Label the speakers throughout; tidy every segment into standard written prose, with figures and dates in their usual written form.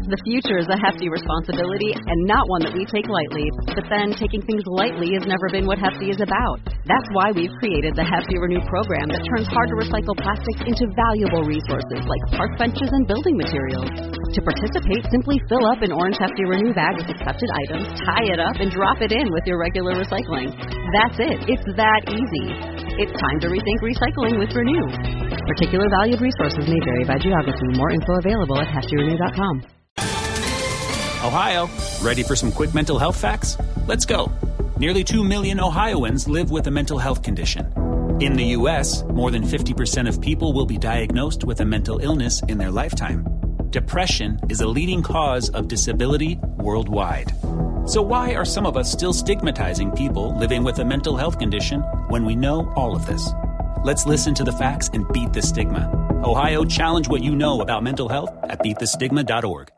Speaker 1: The future is a hefty responsibility and not one that we take lightly. But then taking things lightly has never been what Hefty is about. That's why we've created the Hefty Renew program that turns hard-to-recycle plastics into valuable resources like park benches and building materials. To participate, simply fill up an orange Hefty Renew bag with accepted items, tie it up, and drop it in with your regular recycling. That's it. It's that easy. It's time to rethink recycling with Renew. Particular valued resources may vary by geography. More info available at heftyrenew.com.
Speaker 2: Ohio, ready for some quick mental health facts? Let's go. Nearly 2 million Ohioans live with a mental health condition. In the U.S., more than 50% of people will be diagnosed with a mental illness in their lifetime. Depression is a leading cause of disability worldwide. So why are some of us still stigmatizing people living with a mental health condition when we know all of this? Let's listen to the facts and beat the stigma. Ohio, challenge what you know about mental health at beatthestigma.org.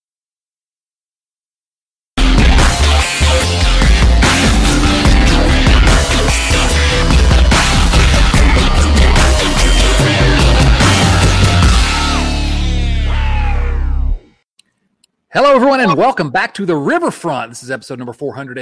Speaker 3: Hello, everyone, and welcome back to the Riverfront. This is episode number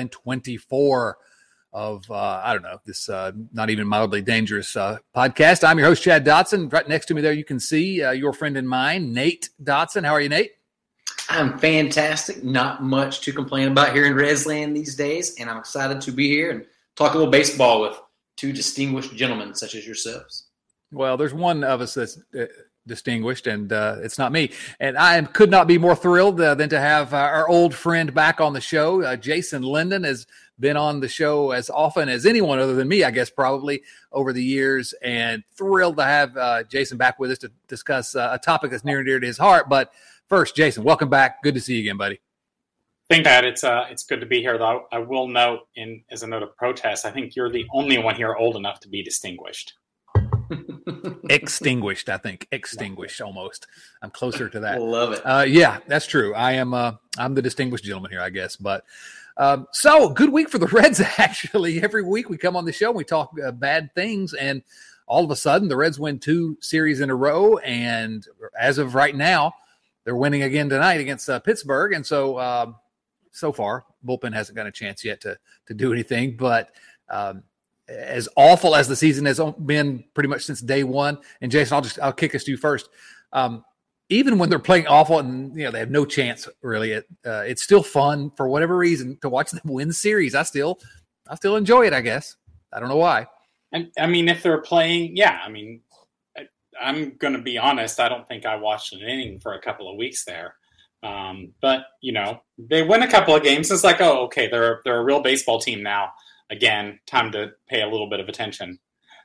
Speaker 3: 424 of, this not even mildly dangerous podcast. I'm your host, Chad Dotson. Right next to me there, you can see your friend and mine, Nate Dotson. How are you, Nate?
Speaker 4: I'm fantastic. Not much to complain about here in Resland these days, and I'm excited to be here and talk a little baseball with two distinguished gentlemen such as yourselves.
Speaker 3: Well, there's one of us that's distinguished, and it's not me. And I could not be more thrilled than to have our old friend back on the show. Jason Linden has been on the show as often as anyone other than me, I guess, probably over the years, and thrilled to have Jason back with us to discuss a topic that's near and dear to his heart. But first, Jason, welcome back. Good to see you again, buddy.
Speaker 5: Think that it's good to be here, though. I will note, as a note of protest, I think you're the only one here old enough to be distinguished.
Speaker 3: Extinguished, I think. Extinguished, almost. I'm closer to that.
Speaker 4: Love it.
Speaker 3: Yeah, that's true. I'm the distinguished gentleman here, I guess. But so good week for the Reds. Actually, every week we come on the show and we talk bad things, and all of a sudden the Reds win 2 series in a row. And as of right now, they're winning again tonight against Pittsburgh. And so so far, bullpen hasn't got a chance yet to do anything. But as awful as the season has been pretty much since day one, and Jason, I'll kick us to you first. Even when they're playing awful and they have no chance really, it's still fun for whatever reason to watch them win series. I still enjoy it. I guess I don't know why.
Speaker 5: And I mean, if they're playing, I'm going to be honest. I don't think I watched an inning for a couple of weeks there. But they win a couple of games. It's like, oh, okay, they're a real baseball team now. Again, time to pay a little bit of attention.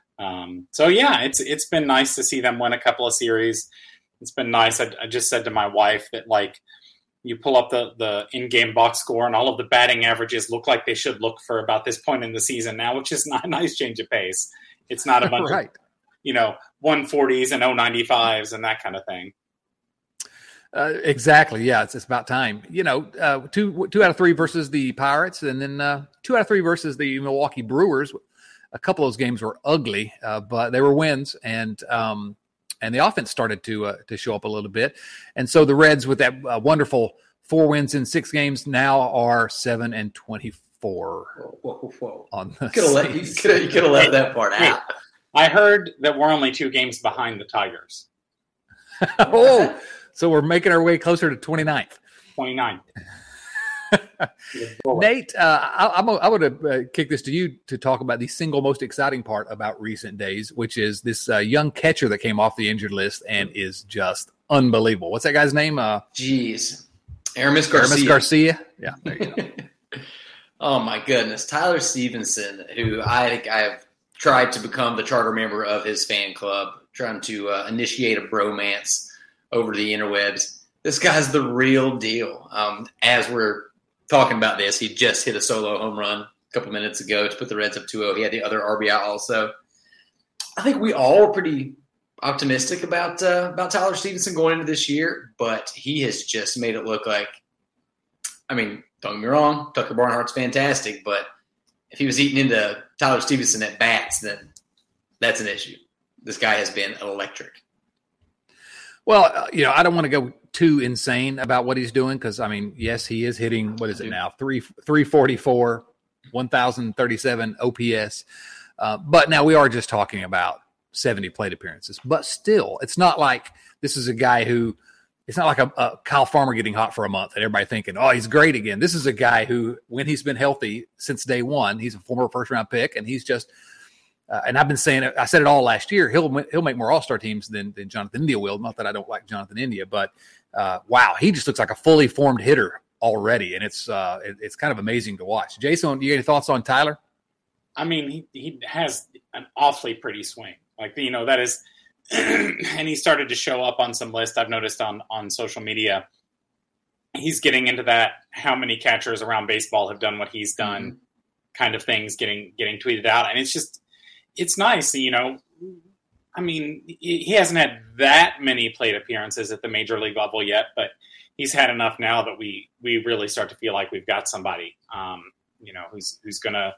Speaker 5: It's been nice to see them win a couple of series. It's been nice. I just said to my wife that, like, you pull up the in-game box score and all of the batting averages look like they should look for about this point in the season now, which is not a nice change of pace. It's not a bunch
Speaker 3: right.
Speaker 5: of 140s and 095s and that kind of thing.
Speaker 3: Exactly. Yeah, it's about time. 2 out of 3 versus the Pirates, and then 2 out of 3 versus the Milwaukee Brewers. A couple of those games were ugly, but they were wins, and the offense started to show up a little bit. And so the Reds, with that wonderful 4 wins in 6 games, now are 7-24.
Speaker 4: Whoa.
Speaker 3: On the
Speaker 4: you could have left that part out.
Speaker 5: I heard that we're only 2 games behind the Tigers.
Speaker 3: Oh. So we're making our way closer to 29th.
Speaker 5: 29.
Speaker 3: Nate, I would kick this to you to talk about the single most exciting part about recent days, which is this young catcher that came off the injured list and is just unbelievable. What's that guy's name?
Speaker 4: Aramis Garcia.
Speaker 3: Yeah, there you go.
Speaker 4: Oh, my goodness. Tyler Stevenson, who I have tried to become the charter member of his fan club, trying to initiate a bromance over the interwebs. This guy's the real deal. As we're talking about this, he just hit a solo home run a couple minutes ago to put the Reds up 2-0. He had the other RBI also. I think we all were pretty optimistic about Tyler Stevenson going into this year, but he has just made it look like, don't get me wrong, Tucker Barnhart's fantastic, but if he was eating into Tyler Stevenson at bats, then that's an issue. This guy has been electric.
Speaker 3: Well, I don't want to go too insane about what he's doing because, I mean, yes, he is hitting, what is it now, 344, 1,037 OPS. But now we are just talking about 70 plate appearances. But still, it's not like this is a guy who – it's not like a Kyle Farmer getting hot for a month and everybody thinking, oh, he's great again. This is a guy who, when he's been healthy since day one, he's a former first-round pick, and he's just and I've been saying it. I said it all last year. He'll make more All-Star teams than Jonathan India will. Not that I don't like Jonathan India, but wow, he just looks like a fully formed hitter already, and it's kind of amazing to watch. Jason, do you have any thoughts on Tyler?
Speaker 5: I mean, he has an awfully pretty swing. Like, that is – and he started to show up on some list I've noticed on social media. He's getting into that how many catchers around baseball have done what he's done kind of things getting tweeted out. And it's just – it's nice, I mean, he hasn't had that many plate appearances at the major league level yet, but he's had enough now that we really start to feel like we've got somebody, who's going to,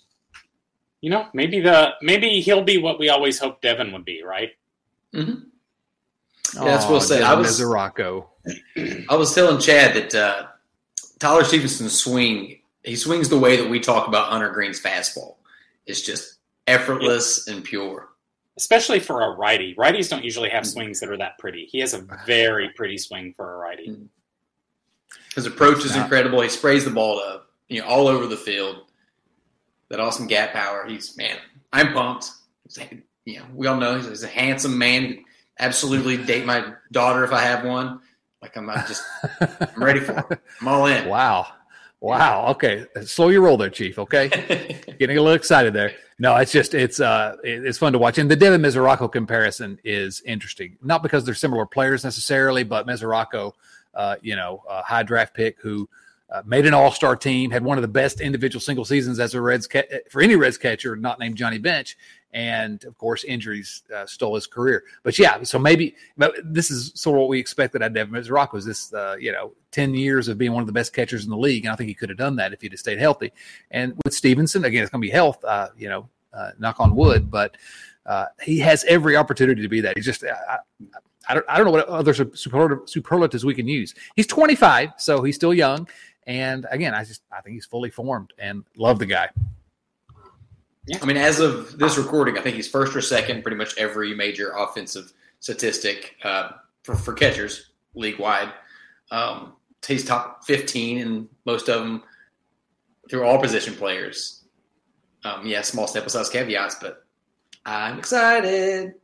Speaker 5: maybe he'll be what we always hoped Devin would be, right?
Speaker 4: Mm-hmm. Yeah, that's what I said. I was telling Chad that Tyler Stephenson's swing, he swings the way that we talk about Hunter Green's fastball. It's just effortless and pure.
Speaker 5: Especially for a righty. Righties don't usually have swings that are that pretty. He has a very pretty swing for a righty.
Speaker 4: His approach is incredible. He sprays the ball up, all over the field. That awesome gap power. I'm pumped. We all know he's a handsome man. Absolutely date my daughter if I have one. Like I'm ready for it. I'm all in.
Speaker 3: Wow. Okay. Slow your roll there, Chief. Okay. Getting a little excited there. No, it's just, it's fun to watch. And the Devin Mesoraco comparison is interesting. Not because they're similar players necessarily, but Mesoraco, a high draft pick who made an all-star team, had one of the best individual single seasons as a for any Reds catcher not named Johnny Bench. And, of course, injuries stole his career. But, yeah, so maybe this is sort of what we expected out of Devin Mesoraco was this, 10 years of being one of the best catchers in the league. And I think he could have done that if he'd have stayed healthy. And with Stevenson, again, it's going to be health, knock on wood. But he has every opportunity to be that. He's just I don't know what other superlatives we can use. He's 25, so he's still young. And, again, I think he's fully formed and love the guy.
Speaker 4: Yeah. I mean, as of this recording, I think he's first or second pretty much every major offensive statistic for catchers league-wide. He's top 15 in most of them through all position players. Small sample size caveats, but I'm excited.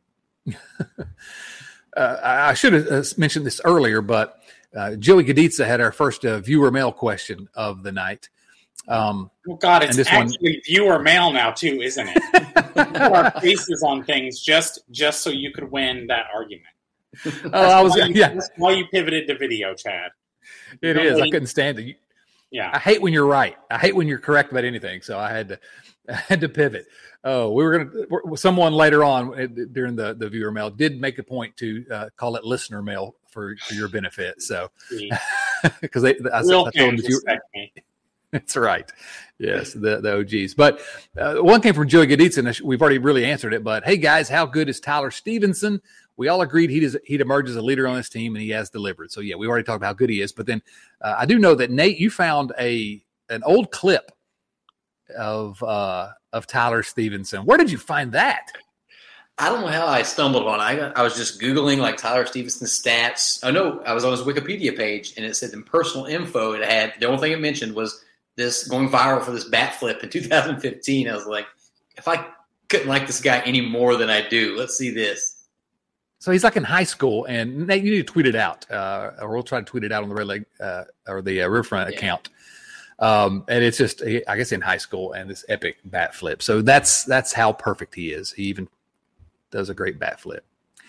Speaker 3: I should have mentioned this earlier, but Joey Gaditza had our first viewer mail question of the night.
Speaker 5: God, it's actually viewer mail now too, isn't it? Our faces on things just so you could win that argument. That's why you pivoted to video, Chad.
Speaker 3: It is. I couldn't stand it.
Speaker 5: Yeah,
Speaker 3: I hate when you're right. I hate when you're correct about anything. So I had to pivot. Oh, someone later on during the viewer mail did make a point to call it listener mail for your benefit. So because I told them respect me. That's right. Yes, the OGs. But one came from Joey Gaditza, and we've already really answered it. But, hey, guys, how good is Tyler Stevenson? We all agreed he'd emerge as a leader on this team, and he has delivered. So, yeah, we already talked about how good he is. But then I do know that, Nate, you found an old clip of Tyler Stevenson. Where did you find that?
Speaker 4: I don't know how I stumbled on it. I was just Googling, like, Tyler Stevenson's stats. I know I was on his Wikipedia page, and it said in personal info it had – the only thing it mentioned was – this going viral for this bat flip in 2015. I was like, if I couldn't like this guy any more than I do, let's see this.
Speaker 3: So he's like in high school, and Nate, you need to tweet it out, or we'll try to tweet it out on the Red Leg or the Riverfront account. And it's just, I guess, in high school, and this epic bat flip. So that's how perfect he is. He even does a great bat flip.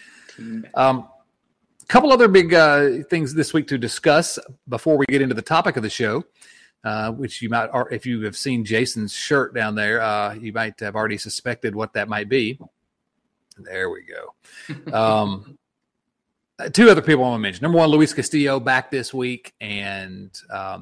Speaker 3: Couple other big things this week to discuss before we get into the topic of the show. Which you might, or if you have seen Jason's shirt down there, you might have already suspected what that might be. There we go. Two other people I want to mention. Number one, Luis Castillo back this week. And,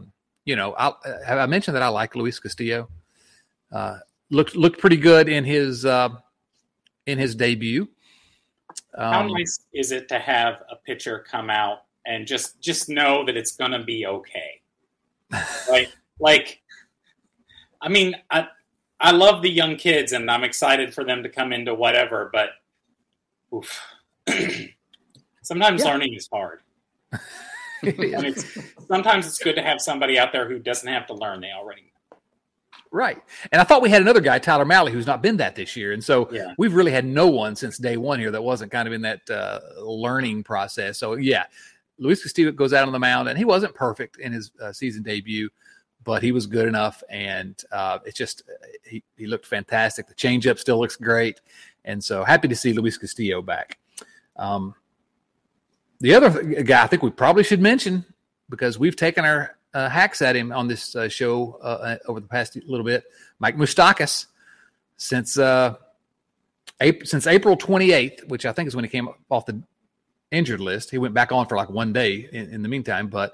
Speaker 3: I mentioned that I like Luis Castillo. Looked pretty good in his debut.
Speaker 5: How nice is it to have a pitcher come out and just know that it's going to be okay. Right? Like, I mean, I love the young kids, and I'm excited for them to come into whatever, but oof. Sometimes learning is hard. And sometimes it's good to have somebody out there who doesn't have to learn. They already know.
Speaker 3: Right. And I thought we had another guy, Tyler Malley, who's not been that this year. And so we've really had no one since day one here that wasn't kind of in that learning process. So, yeah, Luis Castillo goes out on the mound, and he wasn't perfect in his season debut, but he was good enough. And it's just he looked fantastic. The changeup still looks great. And so happy to see Luis Castillo back. The other guy I think we probably should mention, because we've taken our hacks at him on this show over the past little bit, Mike Moustakas, since April 28th, which I think is when he came off the injured list. He went back on for like one day in the meantime, but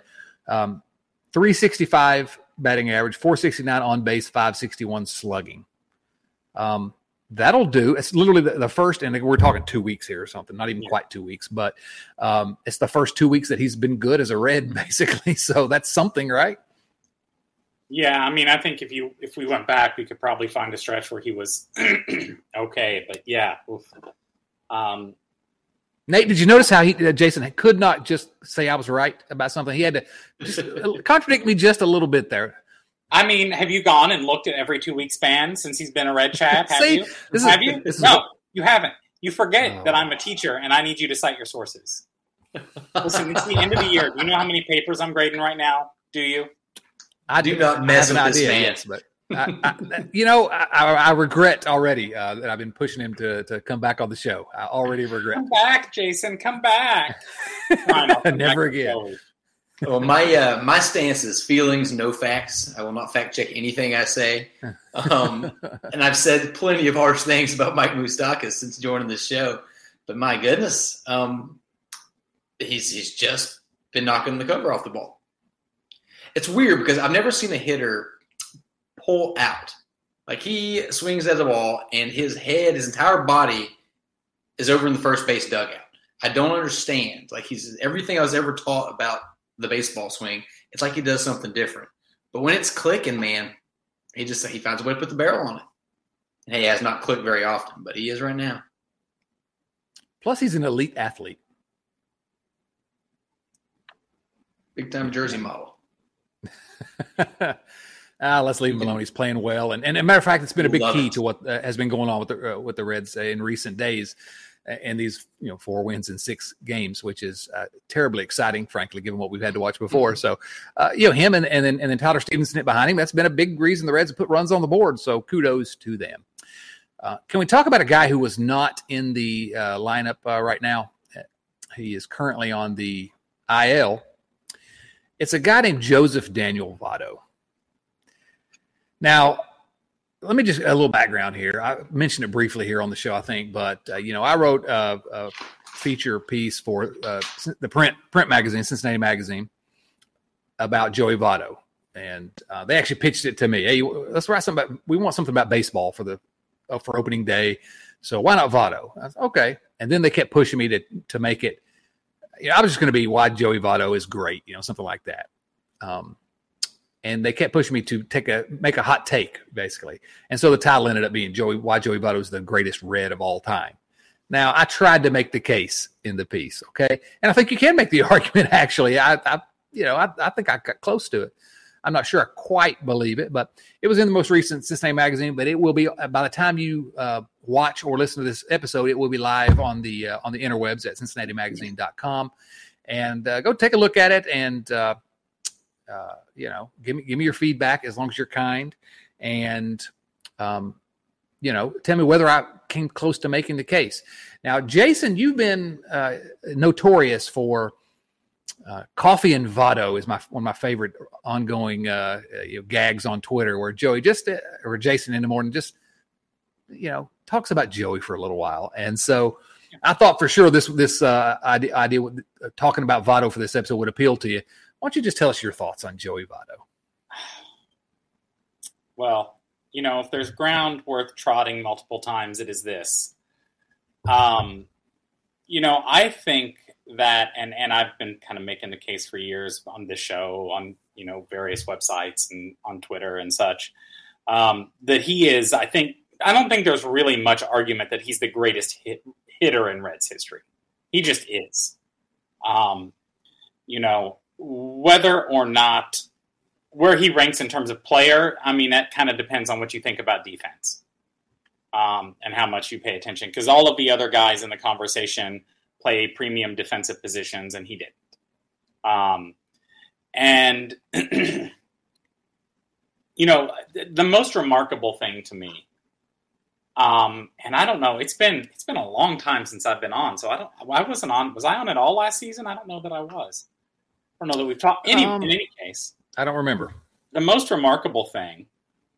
Speaker 3: 365 batting average, 469 on base, 561 slugging. That'll do. It's literally the first, and we're talking 2 weeks here or something, not even quite 2 weeks, but it's the first 2 weeks that he's been good as a Red, basically. So that's something, right?
Speaker 5: Yeah, I mean, I think if we went back, we could probably find a stretch where he was okay. But yeah,
Speaker 3: Nate, did you notice how Jason could not just say I was right about something? He had to just contradict me just a little bit there.
Speaker 5: I mean, have you gone and looked at every 2 week span since he's been a Red Chad? Have you? You haven't. You forget that I'm a teacher and I need you to cite your sources. Listen, it's the end of the year. Do you know how many papers I'm grading right now? Do you?
Speaker 4: I do not mess with this man.
Speaker 3: Yes, but I regret already that I've been pushing him to come back on the show. I already regret.
Speaker 5: Come back, Jason. Come back.
Speaker 3: Never again.
Speaker 4: Well, my stance is feelings, no facts. I will not fact check anything I say. And I've said plenty of harsh things about Mike Moustakas since joining this show. But my goodness, he's just been knocking the cover off the ball. It's weird because I've never seen a hitter pull out. Like, he swings at the ball and his head, his entire body is over in the first base dugout. I don't understand. Like, he's everything I was ever taught about the baseball swing. It's like he does something different. But when it's clicking, man, he finds a way to put the barrel on it. And he has not clicked very often, but he is right now.
Speaker 3: Plus, he's an elite athlete.
Speaker 4: Big time jersey model.
Speaker 3: Let's leave him alone. He's playing well, and as a matter of fact, it's been a big key to what has been going on with the Reds in recent days, and these 4 wins in 6 games, which is terribly exciting, frankly, given what we've had to watch before. So, him and then Tyler Stevenson behind him, that's been a big reason the Reds have put runs on the board. So kudos to them. Can we talk about a guy who was not in the lineup right now? He is currently on the IL. It's a guy named Joseph Daniel Votto. Now, let me just a little background here. I mentioned it briefly here on the show, I think, but I wrote a feature piece for the print magazine, Cincinnati Magazine, about Joey Votto, and they actually pitched it to me. Hey, let's write something about. We want something about baseball for opening day, so why not Votto? I said, okay, and then they kept pushing me to make it. I was just going to be why Joey Votto is great, something like that. And they kept pushing me to make a hot take, basically. And so the title ended up being why Joey Votto is the greatest Red of all time. Now, I tried to make the case in the piece, okay? And I think you can make the argument, actually. I think I got close to it. I'm not sure I quite believe it, but it was in the most recent Cincinnati Magazine. But it will be, by the time you watch or listen to this episode, it will be live on the interwebs at CincinnatiMagazine.com. And go take a look at it and give me your feedback as long as you're kind, and tell me whether I came close to making the case. Now, Jason, you've been notorious for Coffee and Votto is one of my favorite ongoing gags on Twitter, where Joey or Jason in the morning just talks about Joey for a little while, and so I thought for sure this idea with talking about Votto for this episode would appeal to you. Why don't you just tell us your thoughts on Joey Votto?
Speaker 5: Well, if there's ground worth trotting multiple times, it is this. I think that, and I've been kind of making the case for years on this show, on various websites and on Twitter and such, that he is. I don't think there's really much argument that he's the greatest hitter in Reds history. He just is. Whether or not where he ranks in terms of player, I mean, that kind of depends on what you think about defense, and how much you pay attention. Because all of the other guys in the conversation play premium defensive positions, and he didn't. And the most remarkable thing to me, and I don't know, it's been a long time since I've been on, so I wasn't on. Was I on at all last season? I don't know that I was. I don't know that we've talked in any case.
Speaker 3: I don't remember.
Speaker 5: The most remarkable thing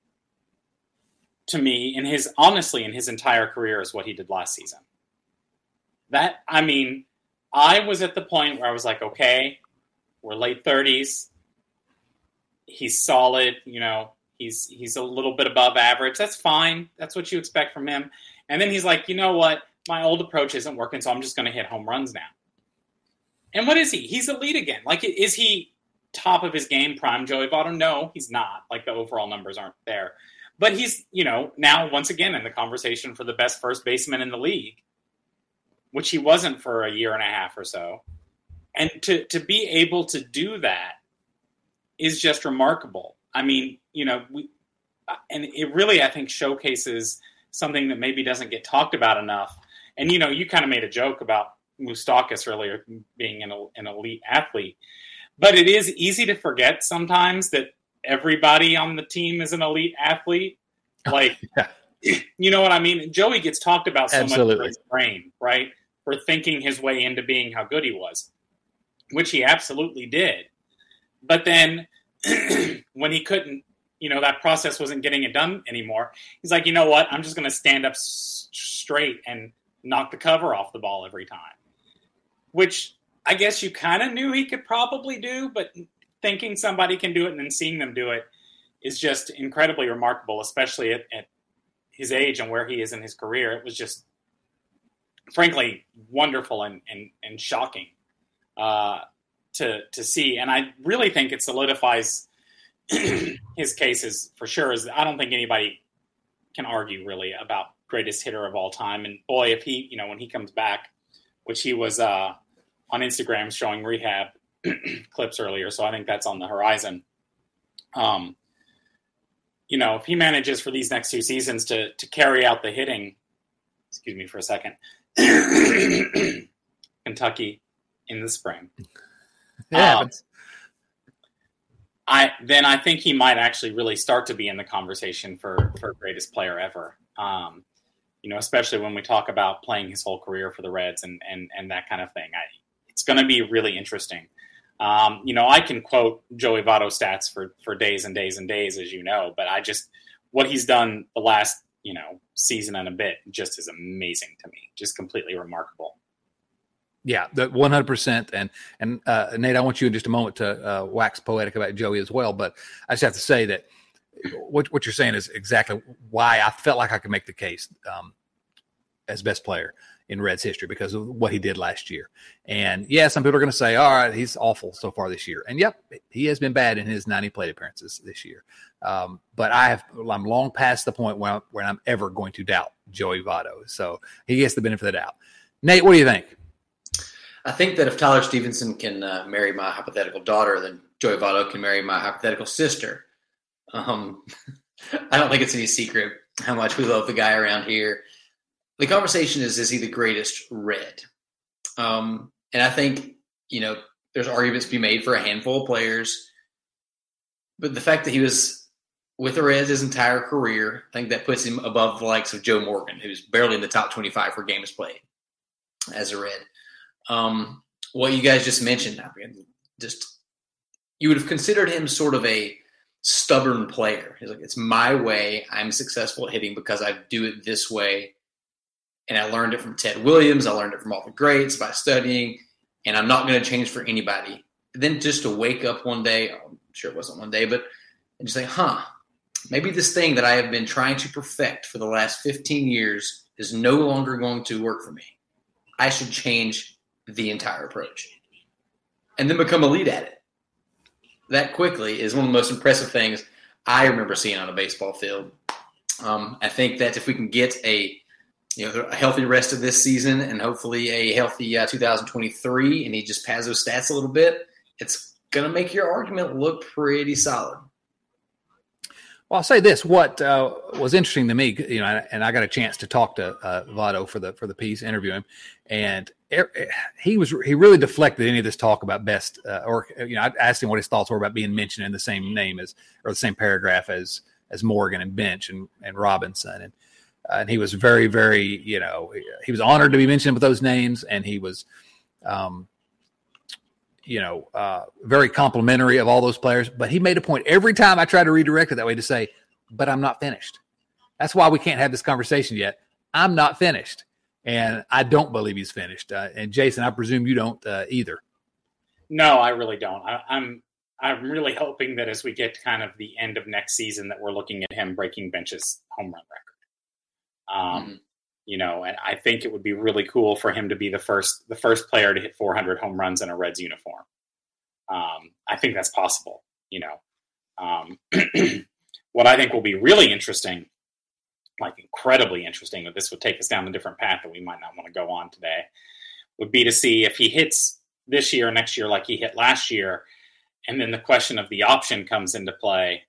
Speaker 5: to me in his entire career is what he did last season. I was at the point where I was like, okay, we're late 30s. He's solid, he's a little bit above average. That's fine. That's what you expect from him. And then he's like, you know what? My old approach isn't working, so I'm just going to hit home runs now. And what is he? He's elite again. Like, is he top of his game, prime Joey Votto? No, he's not. Like, the overall numbers aren't there. But he's, now once again in the conversation for the best first baseman in the league, which he wasn't for a year and a half or so. And to be able to do that is just remarkable. I mean, and it really, I think, showcases something that maybe doesn't get talked about enough. And, you kind of made a joke about Moustakas earlier being an elite athlete. But it is easy to forget sometimes that everybody on the team is an elite athlete. Like, yeah. You know what I mean? Joey gets talked about so
Speaker 3: Absolutely.
Speaker 5: much for his brain, right? For thinking his way into being how good he was, which he absolutely did. But then when he couldn't, that process wasn't getting it done anymore, he's like, you know what? I'm just going to stand up straight and knock the cover off the ball every time. Which I guess you kind of knew he could probably do, but thinking somebody can do it and then seeing them do it is just incredibly remarkable, especially at his age and where he is in his career. It was just, frankly, wonderful and shocking to see. And I really think it solidifies his cases for sure. I don't think anybody can argue really about greatest hitter of all time. And boy, if he, when he comes back, which he was on Instagram showing rehab clips earlier, so I think that's on the horizon. If he manages for these next two seasons to carry out the hitting, excuse me for a second, Kentucky in the spring.
Speaker 3: Yeah.
Speaker 5: I think he might actually really start to be in the conversation for greatest player ever. Especially when we talk about playing his whole career for the Reds and that kind of thing. It's going to be really interesting. I can quote Joey Votto stats for days and days and days, as you know, but what he's done the last, season and a bit just is amazing to me. Just completely remarkable.
Speaker 3: Yeah, 100%. And Nate, I want you in just a moment to wax poetic about Joey as well. But I just have to say that what you're saying is exactly why I felt like I could make the case as best player in Reds history because of what he did last year. And yeah, some people are going to say, all right, he's awful so far this year. And yep, he has been bad in his 90 plate appearances this year. But I'm long past the point where I'm ever going to doubt Joey Votto. So he gets the benefit of the doubt. Nate, what do you think?
Speaker 4: I think that if Tyler Stevenson can marry my hypothetical daughter, then Joey Votto can marry my hypothetical sister. I don't think it's any secret how much we love the guy around here. The conversation is he the greatest Red? And I think, there's arguments to be made for a handful of players. But the fact that he was with the Reds his entire career, I think that puts him above the likes of Joe Morgan, who's barely in the top 25 for games played as a Red. What you guys just mentioned, you would have considered him sort of a stubborn player. He's like, it's my way. I'm successful at hitting because I do it this way. And I learned it from Ted Williams. I learned it from all the greats by studying. And I'm not going to change for anybody. And then just to wake up one day, I'm sure it wasn't one day, but and just say, maybe this thing that I have been trying to perfect for the last 15 years is no longer going to work for me. I should change the entire approach and then become elite at it that quickly is one of the most impressive things I remember seeing on a baseball field. I think that if we can get a healthy rest of this season and hopefully a healthy 2023, and he just pads those stats a little bit, it's going to make your argument look pretty solid.
Speaker 3: Well, I'll say this: what was interesting to me, and I got a chance to talk to Votto for the piece, interview him, and he really deflected any of this talk about best, I asked him what his thoughts were about being mentioned in the same name or the same paragraph as Morgan and Bench and Robinson, and he was very, very, he was honored to be mentioned with those names, and he was, very complimentary of all those players. But he made a point every time I tried to redirect it that way to say, but I'm not finished. That's why we can't have this conversation yet. I'm not finished. And I don't believe he's finished. And Jason, I presume you don't either.
Speaker 5: No, I really don't. I'm really hoping that as we get to kind of the end of next season that we're looking at him breaking Bench's home run record. And I think it would be really cool for him to be the first player to hit 400 home runs in a Reds uniform. I think that's possible. What I think will be really interesting, like incredibly interesting, that this would take us down a different path that we might not want to go on today, would be to see if he hits this year or next year like he hit last year, and then the question of the option comes into play.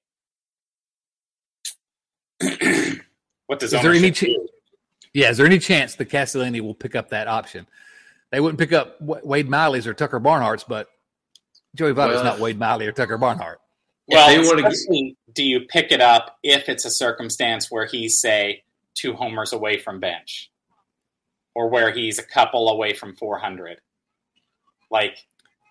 Speaker 5: What does ownership do?
Speaker 3: Yeah, is there any chance that Castellini will pick up that option? They wouldn't pick up Wade Miley's or Tucker Barnhart's, but Joey Votto's not Wade Miley or Tucker Barnhart.
Speaker 5: Well, do you pick it up if it's a circumstance where he's, say, 2 homers away from Bench, or where he's a couple away from 400? What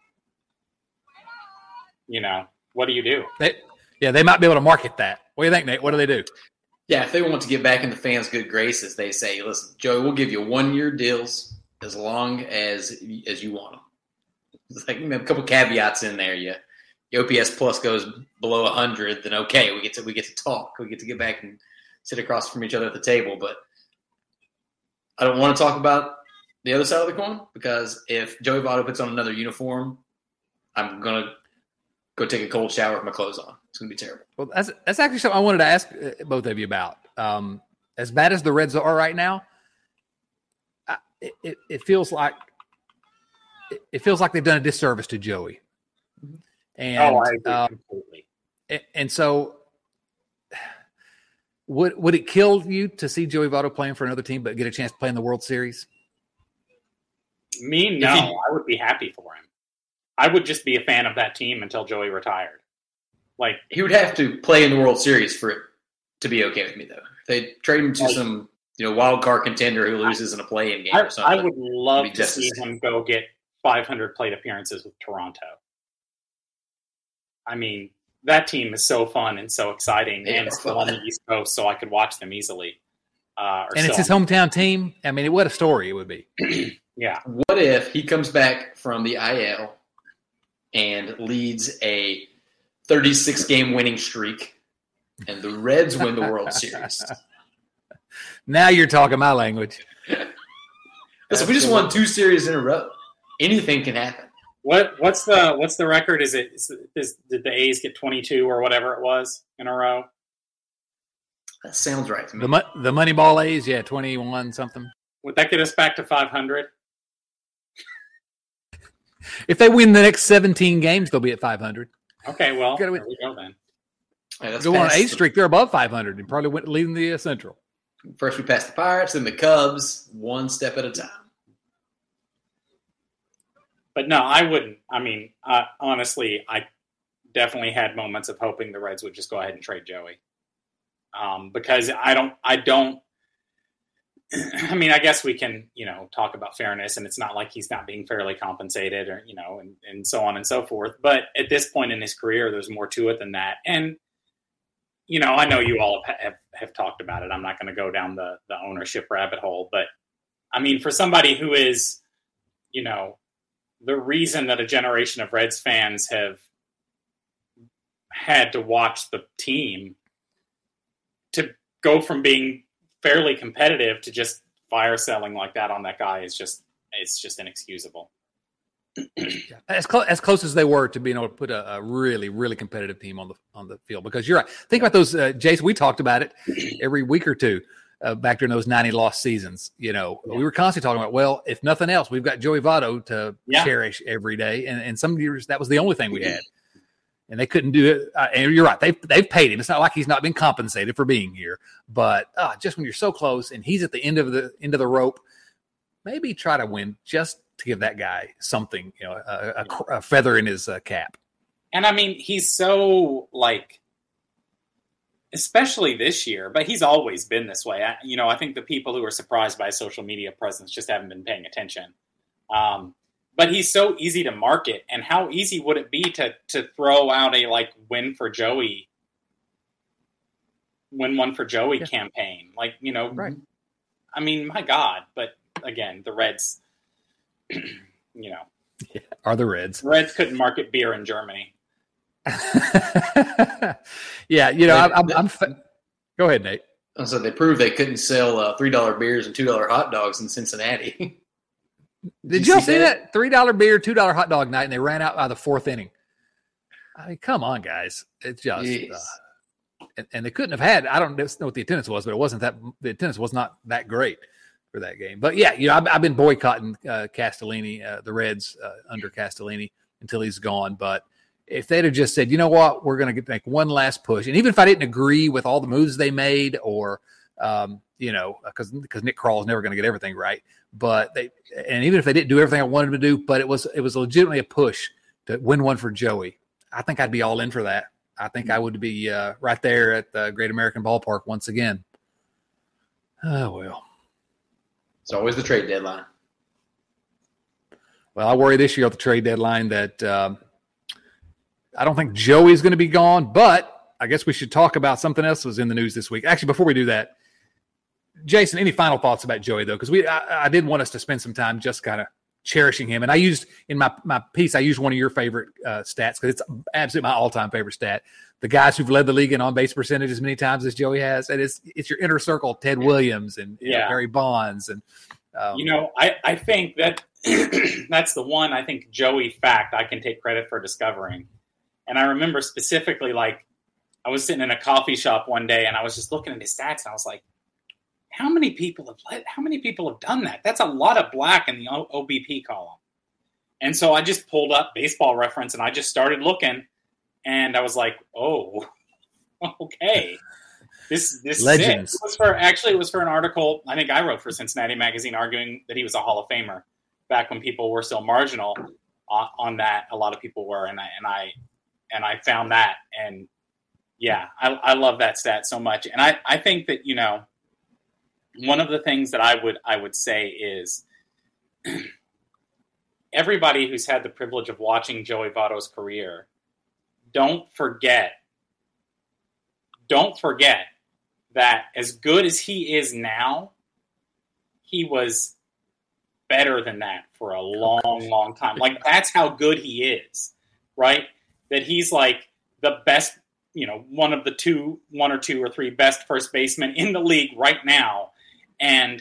Speaker 5: do you do?
Speaker 3: They might be able to market that. What do you think, Nate? What do they do?
Speaker 4: Yeah, if they want to get back into fans' good graces, they say, listen, Joey, we'll give you 1-year deals as long as you want them. It's like a couple caveats in there. Your OPS plus goes below 100, then okay, we get to talk. We get to get back and sit across from each other at the table. But I don't want to talk about the other side of the coin, because if Joey Votto puts on another uniform, I'm going to go take a cold shower with my clothes on. It's going to be terrible.
Speaker 3: Well, that's actually something I wanted to ask both of you about. As bad as the Reds are right now, it feels like they've done a disservice to Joey. And,
Speaker 5: I agree completely.
Speaker 3: And so, would it kill you to see Joey Votto playing for another team, but get a chance to play in the World Series?
Speaker 5: Me, no. I would be happy for him. I would just be a fan of that team until Joey retired.
Speaker 4: He would have to play in the World Series for it to be okay with me, though. If they trade him to some wild card contender who loses in a play-in game or something.
Speaker 5: I would love to see him go get 500 plate appearances with Toronto. I mean, that team is so fun and so exciting, and still on the East Coast, so I could watch them easily.
Speaker 3: And it's his hometown team. I mean, what a story it would be.
Speaker 5: Yeah.
Speaker 4: What if he comes back from the IL and leads a 36-game winning streak, and the Reds win the World Series?
Speaker 3: Now you're talking my language.
Speaker 4: Listen, we just won 2 series in a row. Anything can happen.
Speaker 5: What's the record? Did the A's get 22 or whatever it was in a row?
Speaker 4: That sounds right to me.
Speaker 3: The Moneyball A's, 21 something.
Speaker 5: Would that get us back to 500?
Speaker 3: If they win the next 17 games, they'll be at 500.
Speaker 5: Okay, well, there we go then.
Speaker 4: Right,
Speaker 3: go on an 8 streak, they're above 500 and probably leading the Central.
Speaker 4: First we passed the Pirates, then the Cubs, one step at a time.
Speaker 5: But no, I wouldn't. I mean, honestly, I definitely had moments of hoping the Reds would just go ahead and trade Joey. Because I don't. I mean, I guess we can, talk about fairness, and it's not like he's not being fairly compensated, or and so on and so forth. But at this point in his career, there's more to it than that. And I know you all have talked about it. I'm not going to go down the ownership rabbit hole, but I mean, for somebody who is, the reason that a generation of Reds fans have had to watch the team, to go from being fairly competitive to just fire selling like that on that guy is just it's just inexcusable.
Speaker 3: Yeah. As close as they were to being able to put a really, really competitive team on the field. Because you're right. Think about those, Jason. We talked about it every week or two back during those 90 lost seasons. We were constantly talking about, well, if nothing else, we've got Joey Votto to cherish every day, and some years that was the only thing we had, and they couldn't do it. And you're right. They've paid him. It's not like he's not been compensated for being here, but just when you're so close and he's at the end of the rope, maybe try to win just to give that guy something, a feather in his cap.
Speaker 5: And I mean, he's so especially this year, but he's always been this way. I think the people who are surprised by his social media presence just haven't been paying attention. But he's so easy to market, and how easy would it be to throw out a win one for Joey campaign?
Speaker 3: Right.
Speaker 5: I mean, my God, but again, the Reds,
Speaker 3: are the Reds.
Speaker 5: Reds couldn't market beer in Germany.
Speaker 3: Yeah, go ahead, Nate.
Speaker 4: So they proved they couldn't sell $3 beers and $2 hot dogs in Cincinnati.
Speaker 3: Did y'all see that? $3 beer, $2 hot dog night, and they ran out by the fourth inning. I mean, come on, guys. It's just and they couldn't have had. I don't know what the attendance was, but the attendance was not that great for that game. But yeah, I've been boycotting Castellini, the Reds under Castellini until he's gone. But if they'd have just said, you know what, we're going to make one last push, and even if I didn't agree with all the moves they made, or because Nick Krall is never going to get everything right, but even if they didn't do everything I wanted them to do, but it was legitimately a push to win one for Joey, I think I'd be all in for that. I think I would be right there at the Great American Ballpark once again. Oh, well.
Speaker 4: It's always the trade deadline.
Speaker 3: Well, I worry this year at the trade deadline that I don't think Joey's going to be gone, but I guess we should talk about something else that was in the news this week. Actually, before we do that, Jason, any final thoughts about Joey, though? Because I did want us to spend some time just kind of cherishing him. And I used in my piece, I used one of your favorite stats, because it's absolutely my all-time favorite stat. The guys who've led the league in on-base percentage as many times as Joey has. And it's your inner circle, Ted Williams and Barry Bonds. And
Speaker 5: I think that that's the one, I think, Joey fact I can take credit for discovering. And I remember specifically, I was sitting in a coffee shop one day and I was just looking at his stats and I was like, how many people have done that? That's a lot of black in the OBP column. And so I just pulled up Baseball Reference and I just started looking, and I was like, oh, okay. This
Speaker 3: Legends.
Speaker 5: It was for an article I think I wrote for Cincinnati Magazine, arguing that he was a Hall of Famer back when people were still marginal on that. A lot of people were, and I found that, and I love that stat so much. And I think that, one of the things that I would say is everybody who's had the privilege of watching Joey Votto's career, don't forget that as good as he is now, he was better than that for a long, long time. That's how good he is, right? That he's the best, one or two or three best first basemen in the league right now, and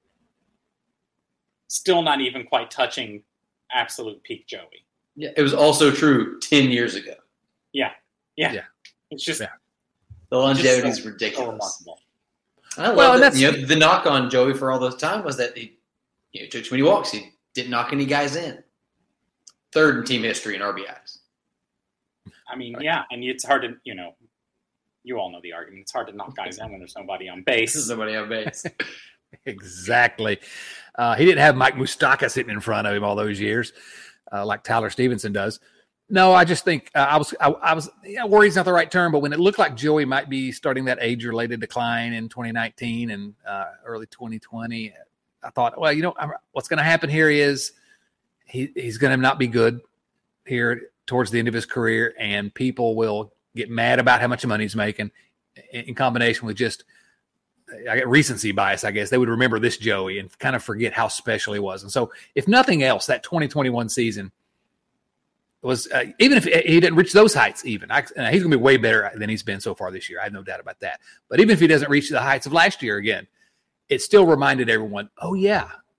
Speaker 5: still not even quite touching absolute peak Joey.
Speaker 4: Yeah, it was also true 10 years ago.
Speaker 5: Yeah. It's just
Speaker 4: the longevity is ridiculous. So I love that. The knock on Joey for all those time was that he took too many walks. He didn't knock any guys in. Third in team history in RBIs.
Speaker 5: I mean, and it's hard to, you all know the argument. It's hard to knock guys in when there's nobody on base.
Speaker 4: There's nobody on base.
Speaker 3: Exactly. He didn't have Mike Moustakas sitting in front of him all those years, like Tyler Stevenson does. No, I just think I was worried is not the right term, but when it looked like Joey might be starting that age-related decline in 2019 and early 2020, I thought, well, what's going to happen here is he's going to not be good here towards the end of his career, and people will get mad about how much money he's making in combination with just recency bias, I guess. They would remember this Joey and kind of forget how special he was. And so if nothing else, that 2021 season was, even if he didn't reach those heights, he's going to be way better than he's been so far this year. I have no doubt about that. But even if he doesn't reach the heights of last year again, it still reminded everyone, oh yeah,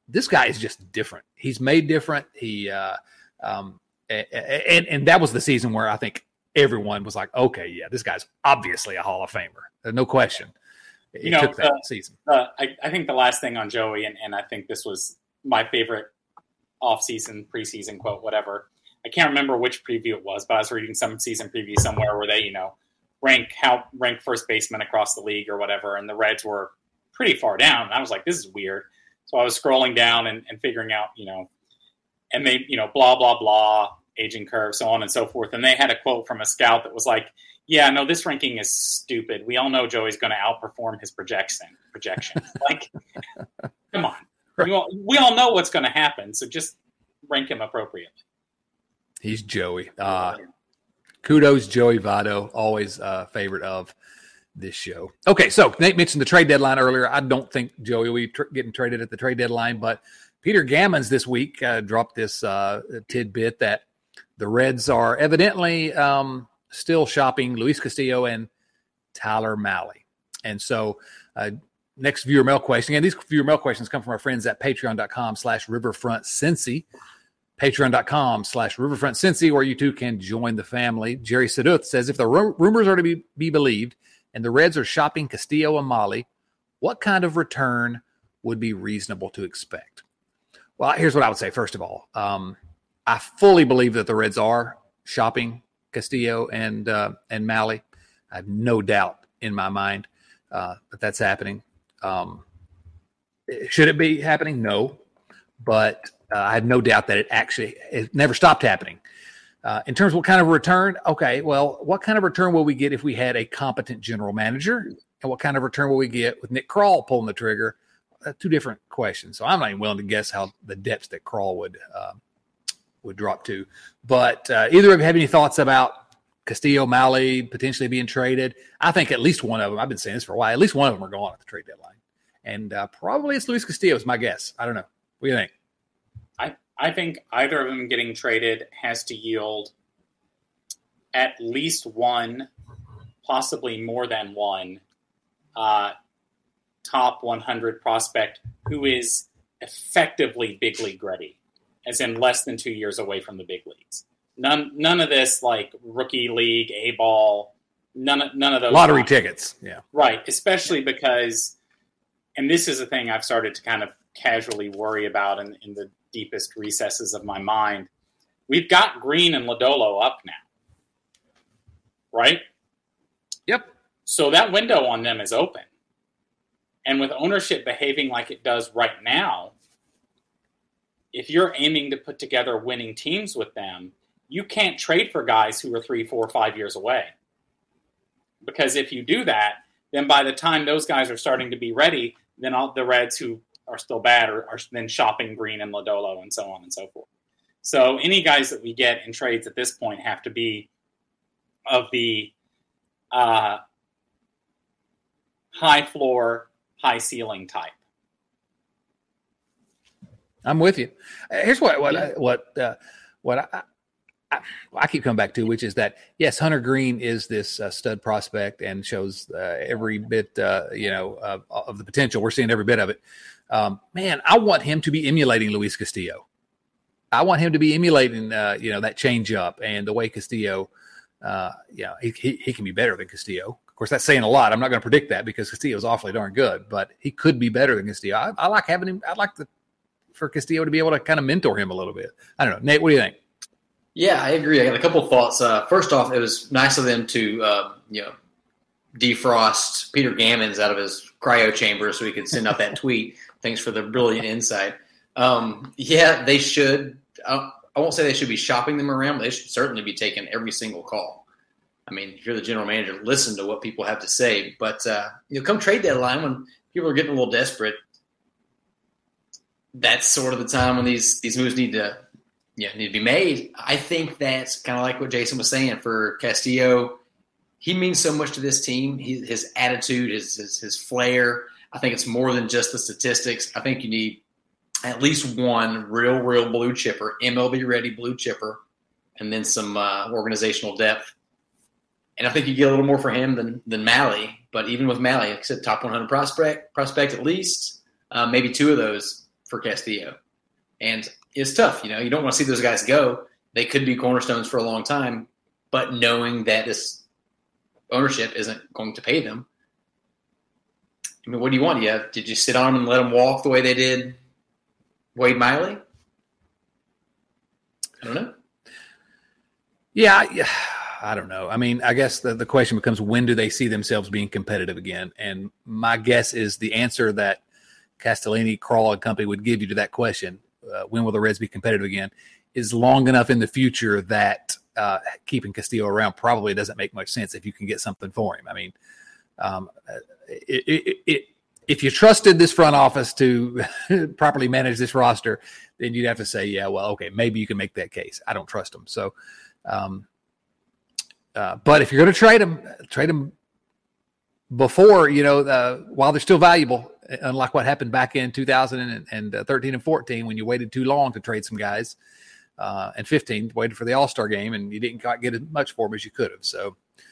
Speaker 3: this guy is just different. He's made different. And that was the season where I think everyone was like, okay, yeah, this guy's obviously a Hall of Famer. No question. It took that season.
Speaker 5: I think the last thing on Joey, and I think this was my favorite off-season, preseason quote, whatever. I can't remember which preview it was, but I was reading some season preview somewhere where they, rank first baseman across the league or whatever, and the Reds were pretty far down. And I was like, this is weird. So I was scrolling down and figuring out, and they, blah, blah, blah, aging curve, so on and so forth. And they had a quote from a scout that was like, yeah, no, this ranking is stupid. We all know Joey's going to outperform his projections. Like, come on. We all know what's going to happen, so just rank him appropriately.
Speaker 3: He's Joey. Kudos, Joey Votto, always a favorite of this show. Okay, so Nate mentioned the trade deadline earlier. I don't think Joey will be getting traded at the trade deadline, but Peter Gammons this week dropped this tidbit that the Reds are evidently still shopping Luis Castillo and Tyler Mahle. And so next viewer mail question, and these viewer mail questions come from our friends at patreon.com/riverfrontcincy, patreon.com/riverfrontcincy, where you too can join the family. Jerry Seduth says, if the rumors are to be believed and the Reds are shopping Castillo and Mahle, what kind of return would be reasonable to expect? Well, here's what I would say. First of all, I fully believe that the Reds are shopping Castillo and Mahle. I have no doubt in my mind that that's happening. Should it be happening? No, but I have no doubt that it never stopped happening. In terms of what kind of return, okay, well, what kind of return will we get if we had a competent general manager? And what kind of return will we get with Nick Krall pulling the trigger? Two different questions. So I'm not even willing to guess how the depths that Krall would drop to. But either of you have any thoughts about Castillo, Mahle potentially being traded? I think at least one of them, I've been saying this for a while, at least one of them are gone at the trade deadline. And probably it's Luis Castillo is my guess. I don't know. What do you think?
Speaker 5: I think either of them getting traded has to yield at least one, possibly more than one, top 100 prospect who is effectively big league ready, as in less than 2 years away from the big leagues. None of this like rookie league, A-ball, none of those.
Speaker 3: Lottery tickets, yeah.
Speaker 5: Right, especially because, and this is a thing I've started to kind of casually worry about in the deepest recesses of my mind. We've got Green and Lodolo up now, right?
Speaker 3: Yep.
Speaker 5: So that window on them is open. And with ownership behaving like it does right now, if you're aiming to put together winning teams with them, you can't trade for guys who are 3, 4, 5 years away. Because if you do that, then by the time those guys are starting to be ready, then all the Reds who are still bad are then shopping Green and Lodolo and so on and so forth. So any guys that we get in trades at this point have to be of the high floor, high ceiling type.
Speaker 3: I'm with you. Here's what I keep coming back to, which is that, yes, Hunter Green is this stud prospect and shows every bit, of the potential. We're seeing every bit of it. Man, I want him to be emulating Luis Castillo. I want him to be emulating, that change up and the way Castillo, he can be better than Castillo. Of course, that's saying a lot. I'm not going to predict that because Castillo is awfully darn good, but he could be better than Castillo. I like having him. I'd like for Castillo to be able to kind of mentor him a little bit. I don't know. Nate, what do you think?
Speaker 4: Yeah, I agree. I got a couple of thoughts. First off, it was nice of them to, defrost Peter Gammons out of his cryo chamber so he could send out that tweet. Thanks for the brilliant insight. They should. I won't say they should be shopping them around, but they should certainly be taking every single call. I mean, if you're the general manager, listen to what people have to say. But, come trade deadline when people are getting a little desperate, that's sort of the time when these moves need to be made. I think that's kind of like what Jason was saying for Castillo. He means so much to this team. His attitude, his flair. I think it's more than just the statistics. I think you need at least one real blue chipper, MLB-ready blue chipper, and then some organizational depth. And I think you get a little more for him than Mahle. But even with Mahle, like I said, top 100 prospect at least, maybe two of those for Castillo. And it's tough. You don't want to see those guys go. They could be cornerstones for a long time, but knowing that this ownership isn't going to pay them. I mean, what do you want? Did you sit on them and let them walk the way they did Wade Miley? I don't know.
Speaker 3: Yeah, I don't know. I mean, I guess the question becomes, when do they see themselves being competitive again? And my guess is the answer that Castellini, Krall, and company would give you to that question, when will the Reds be competitive again, is long enough in the future that keeping Castillo around probably doesn't make much sense if you can get something for him. I mean, if you trusted this front office to properly manage this roster, then you'd have to say, yeah, well, okay, maybe you can make that case. I don't trust them. So, but if you're going to trade them before, while they're still valuable, unlike what happened back in 2013 and 14 when you waited too long to trade some guys, and 15 waited for the All-Star game and you didn't quite get as much for them as you could have. So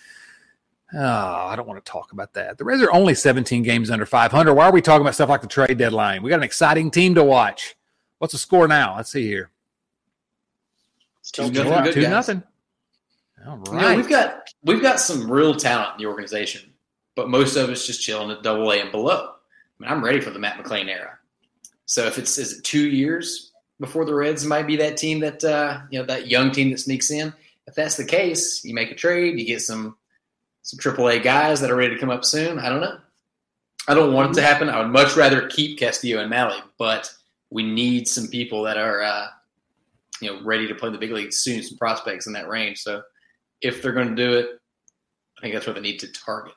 Speaker 3: I don't want to talk about that. The Reds are only 17 games under 500. Why are we talking about stuff like the trade deadline? We got an exciting team to watch. What's the score now? Let's see here.
Speaker 4: Still 2-0.
Speaker 3: All right.
Speaker 4: We've got some real talent in the organization, but most of us just chilling at Double-A and below. I mean, I'm ready for the Matt McLain era. So if is it 2 years before the Reds might be that team that that young team that sneaks in? If that's the case, you make a trade, you get some AAA guys that are ready to come up soon. I don't know. I don't want it to happen. I would much rather keep Castillo and Malley, but we need some people that are ready to play the big leagues soon, some prospects in that range. So if they're going to do it, I think that's what they need to target.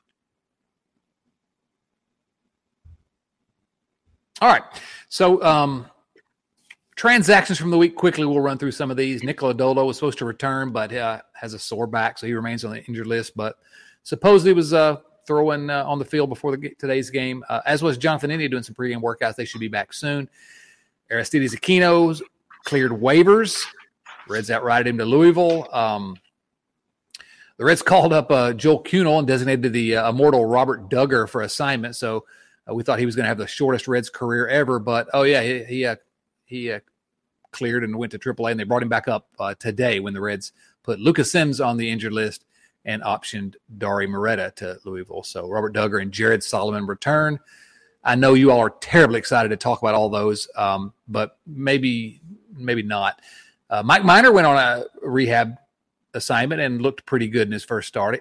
Speaker 3: All right. So transactions from the week, quickly we'll run through some of these. Nick Lodolo was supposed to return, but has a sore back, so he remains on the injured list. But supposedly was throwing on the field before today's game, as was Jonathan India doing some pregame workouts. They should be back soon. Aristides Aquino's cleared waivers. Reds outrighted him to Louisville. The Reds called up Joel Kuhnel and designated the immortal Robert Duggar for assignment. So we thought he was going to have the shortest Reds career ever. But, he cleared and went to AAA, and they brought him back up today when the Reds put Lucas Sims on the injured list and optioned Dari Moreta to Louisville. So Robert Duggar and Jared Solomon return. I know you all are terribly excited to talk about all those, but maybe not. Mike Minor went on a rehab assignment and looked pretty good in his first outing.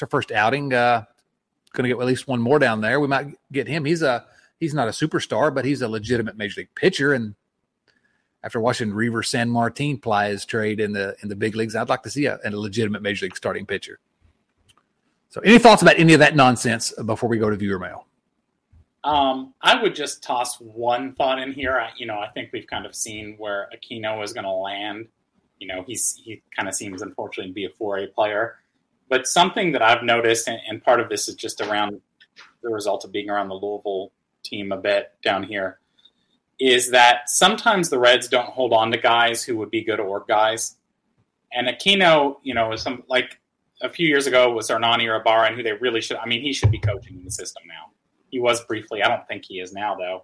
Speaker 3: Going to get at least one more down there. We might get him. He's not a superstar, but he's a legitimate major league pitcher. And after watching Reaver San Martin ply his trade in the big leagues, I'd like to see a legitimate major league starting pitcher. So any thoughts about any of that nonsense before we go to viewer mail?
Speaker 5: I would just toss one thought in here. I think we've kind of seen where Aquino is going to land. He kind of seems, unfortunately, to be a 4A player. But something that I've noticed, and part of this is just around the result of being around the Louisville team a bit down here, is that sometimes the Reds don't hold on to guys who would be good org guys. And Aquino, like a few years ago was Hernani or Ibarra, and who they really should. I mean, he should be coaching in the system now. He was briefly. I don't think he is now, though.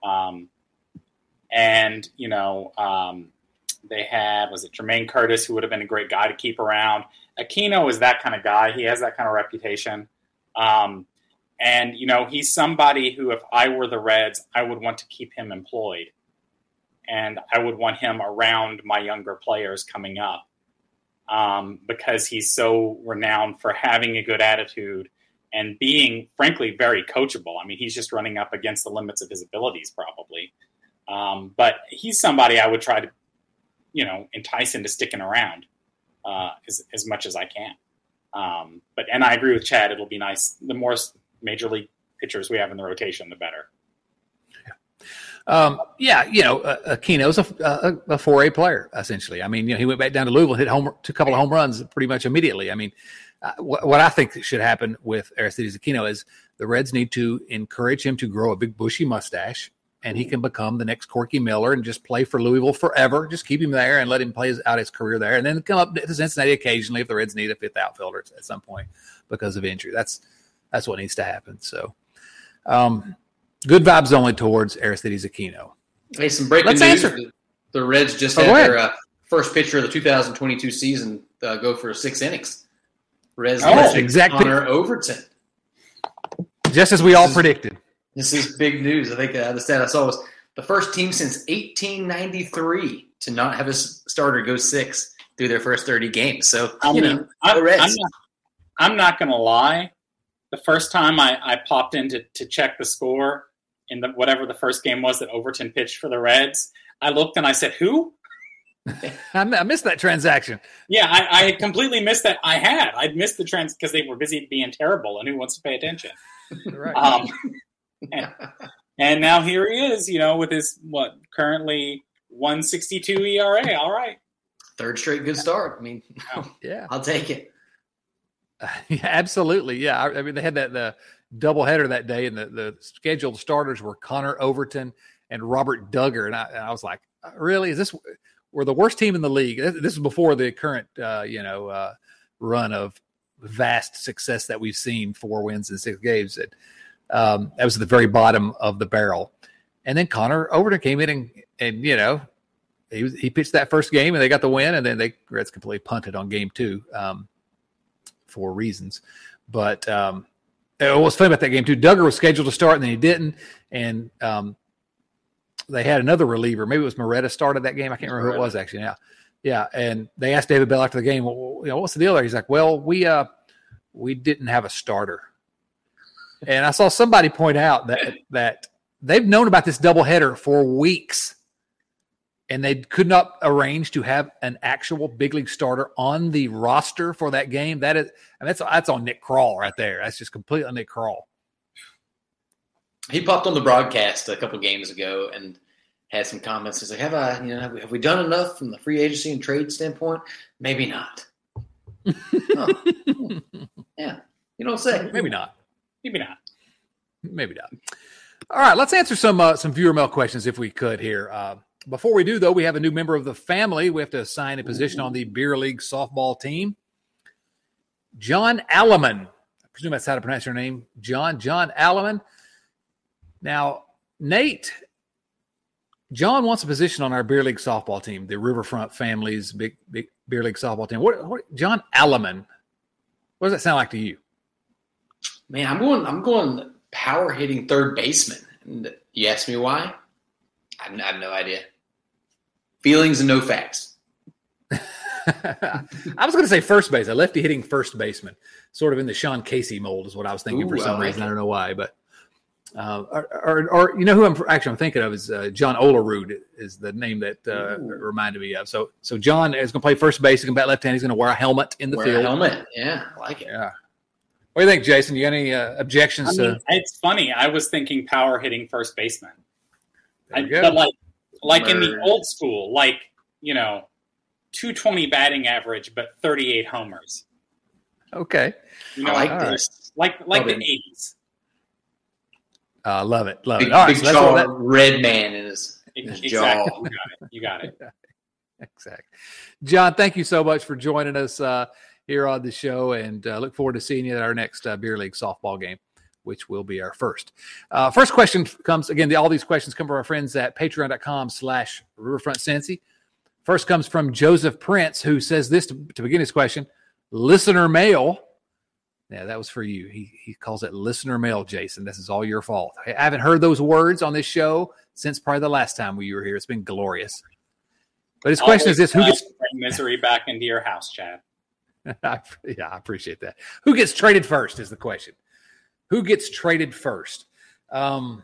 Speaker 5: They had, was it Jermaine Curtis, who would have been a great guy to keep around. Aquino is that kind of guy. He has that kind of reputation. He's somebody who, if I were the Reds, I would want to keep him employed. And I would want him around my younger players coming up because he's so renowned for having a good attitude and being, frankly, very coachable. I mean, he's just running up against the limits of his abilities probably. But he's somebody I would try to, entice into sticking around as much as I can. And I agree with Chad. It'll be nice. The more major league pitchers we have in the rotation, the better. Aquino's a 4A player, essentially. I mean, he went back down to Louisville, hit a couple of home runs pretty much immediately. I mean, what I think should happen with Aristides Aquino is the Reds need to encourage him to grow a big bushy mustache, and he can become the next Corky Miller and just play for Louisville forever. Just keep him there and let him play out his career there, and then come up to Cincinnati occasionally if the Reds need a fifth outfielder at some point because of injury. That's what needs to happen. So, good vibes only towards Aristides Aquino.
Speaker 4: Hey, some breaking
Speaker 3: Let's
Speaker 4: news.
Speaker 3: answer.
Speaker 4: The Reds just had their first pitcher of the 2022 season go for 6 innings. Reds Connor Overton.
Speaker 3: Just as we all predicted.
Speaker 4: This is big news. I think the stat I saw was the first team since 1893 to not have a starter go 6 through their first 30 games. So, the Reds.
Speaker 5: I'm not going to lie. The first time I popped in to check the score in whatever the first game was that Overton pitched for the Reds, I looked and I said, who?
Speaker 3: I missed that transaction.
Speaker 5: Yeah, I had completely missed that. I'd missed the trends because they were busy being terrible, and who wants to pay attention?
Speaker 3: Right.
Speaker 5: And now here he is, with his currently 1.62 ERA. All right,
Speaker 4: third straight good start. I mean,
Speaker 3: yeah,
Speaker 4: I'll take it.
Speaker 3: Yeah, absolutely. Yeah, I mean they had the doubleheader that day, and the scheduled starters were Connor Overton and Robert Duggar, and I was like, really? We're the worst team in the league? This is before the current run of vast success that we've seen, 4 wins in 6 games. That was at the very bottom of the barrel, and then Connor Overton came in and he pitched that first game and they got the win, and then the Reds completely punted on game 2 for reasons, but. What was funny about that game too, Duggar was scheduled to start and then he didn't. And they had another reliever. Maybe it was Moretta started that game. I can't remember who it was actually now. Yeah. And they asked David Bell after the game, well, what's the deal there? He's like, well, we didn't have a starter. And I saw somebody point out that they've known about this doubleheader for weeks. And they could not arrange to have an actual big league starter on the roster for that game. That's on Nick Krall right there. That's just completely Nick Krall.
Speaker 4: He popped on the broadcast a couple games ago and had some comments. He's like, have we done enough from the free agency and trade standpoint? Maybe not. Yeah, you don't say.
Speaker 3: Maybe not.
Speaker 5: Maybe not.
Speaker 3: Maybe not. All right, let's answer some viewer mail questions if we could here. Before we do, though, we have a new member of the family. We have to assign a position on the Beer League softball team. John Alleman. I presume that's how to pronounce your name. John Alleman. Now, Nate, John wants a position on our Beer League softball team, the Riverfront family's big Beer League softball team. What John Alleman, what does that sound like to you?
Speaker 4: Man, I'm going power hitting third baseman. And you ask me why? I have no idea. Feelings and no facts.
Speaker 3: I was going to say first base. A lefty hitting first baseman, sort of in the Sean Casey mold is what I was thinking for some reason. I don't know why, but or who I'm thinking of is John Olerud is the name that reminded me of. So John is going to play first base. He's going to bat left hand. He's going to wear a helmet in the field.
Speaker 4: A helmet, yeah, I like it.
Speaker 3: Yeah. What do you think, Jason? You got any objections to?
Speaker 5: It's funny. I was thinking power hitting first baseman.
Speaker 3: But
Speaker 5: like in the old school, 220 batting average, but 38 homers.
Speaker 3: Okay.
Speaker 4: I like this.
Speaker 5: Like the 80s.
Speaker 3: Love it. All
Speaker 4: right.
Speaker 3: Big
Speaker 4: so jaw, red man in his jaw.
Speaker 5: You got it.
Speaker 3: Exactly. John, thank you so much for joining us here on the show, and look forward to seeing you at our next Beer League softball game, which will be our first. First question comes, again, all these questions come from our friends at patreon.com/RiverfrontCincy. First comes from Joseph Prince, who says this to begin his question, listener mail. Yeah, that was for you. He calls it listener mail, Jason. This is all your fault. I haven't heard those words on this show since probably the last time we were here. It's been glorious. But his question is this, who gets
Speaker 5: misery back into your house, Chad?
Speaker 3: I appreciate that. Who gets traded first is the question. Who gets traded first? Who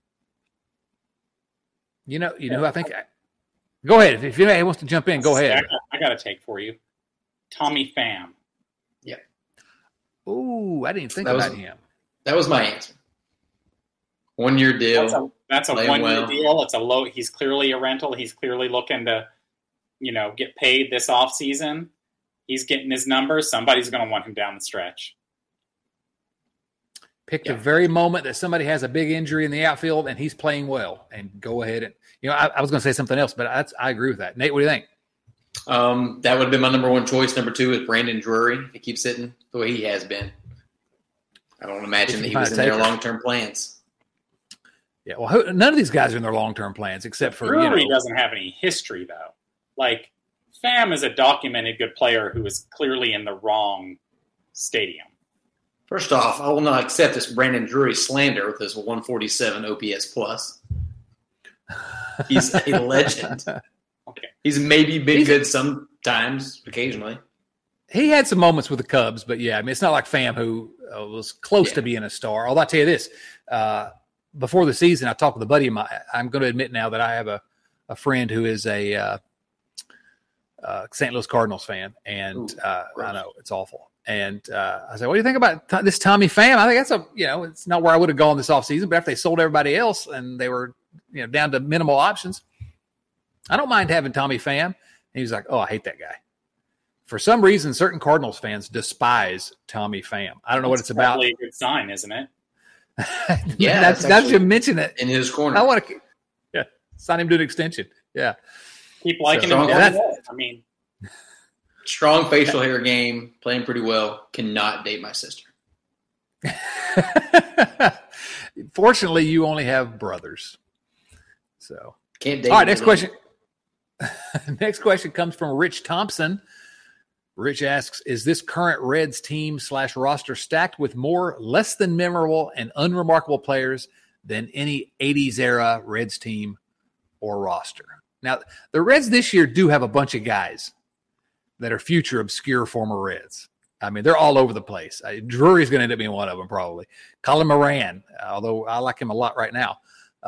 Speaker 3: I think. Go ahead. If anybody wants to jump in, go ahead.
Speaker 5: I got a take for you. Tommy Pham.
Speaker 4: Yeah.
Speaker 3: Ooh, I didn't think about him.
Speaker 4: That was my answer. 1 year deal.
Speaker 5: That's a 1 year deal. It's a low. He's clearly a rental. He's clearly looking to, get paid this offseason. He's getting his numbers. Somebody's going to want him down the stretch.
Speaker 3: Pick the very moment that somebody has a big injury in the outfield and he's playing well, and go ahead and I was going to say something else, but I agree with that. Nate, what do you think?
Speaker 4: That would have been my number one choice. Number 2 is Brandon Drury. If he keeps hitting the way he has been, I don't imagine that he was in their long-term plans.
Speaker 3: Yeah, well, none of these guys are in their long-term plans except for
Speaker 5: Drury doesn't have any history though. Like Pham is a documented good player who is clearly in the wrong stadium.
Speaker 4: First off, I will not accept this Brandon Drury slander with his 147 OPS plus. He's a legend.
Speaker 5: Okay.
Speaker 4: He's maybe been good sometimes, occasionally.
Speaker 3: He had some moments with the Cubs, but yeah, I mean, it's not like Pham who was close to being a star. Although I tell you this, before the season, I talked with a buddy of mine. I'm going to admit now that I have a friend who is a St. Louis Cardinals fan, and I know it's awful. And I said, what do you think about this Tommy Pham? I think that's it's not where I would have gone this offseason, but after they sold everybody else and they were, down to minimal options, I don't mind having Tommy Pham. And he was like, oh, I hate that guy. For some reason, certain Cardinals fans despise Tommy Pham. I don't know what it's about.
Speaker 5: Probably a good sign, isn't it?
Speaker 4: Yeah,
Speaker 3: that's you mention it
Speaker 4: in his corner.
Speaker 3: I want to, sign him to an extension. Yeah,
Speaker 5: keep liking him. I mean,
Speaker 4: strong facial hair game, playing pretty well. Cannot date my sister.
Speaker 3: Fortunately, you only have brothers, so
Speaker 4: can't date.
Speaker 3: All right, next question. Next question comes from Rich Thompson. Rich asks, is this current Reds team / roster stacked with more less than memorable and unremarkable players than any 80s era Reds team or roster? Now, the Reds this year do have a bunch of guys that are future obscure former Reds. I mean, they're all over the place. Drury's going to end up being one of them probably. Colin Moran, although I like him a lot right now.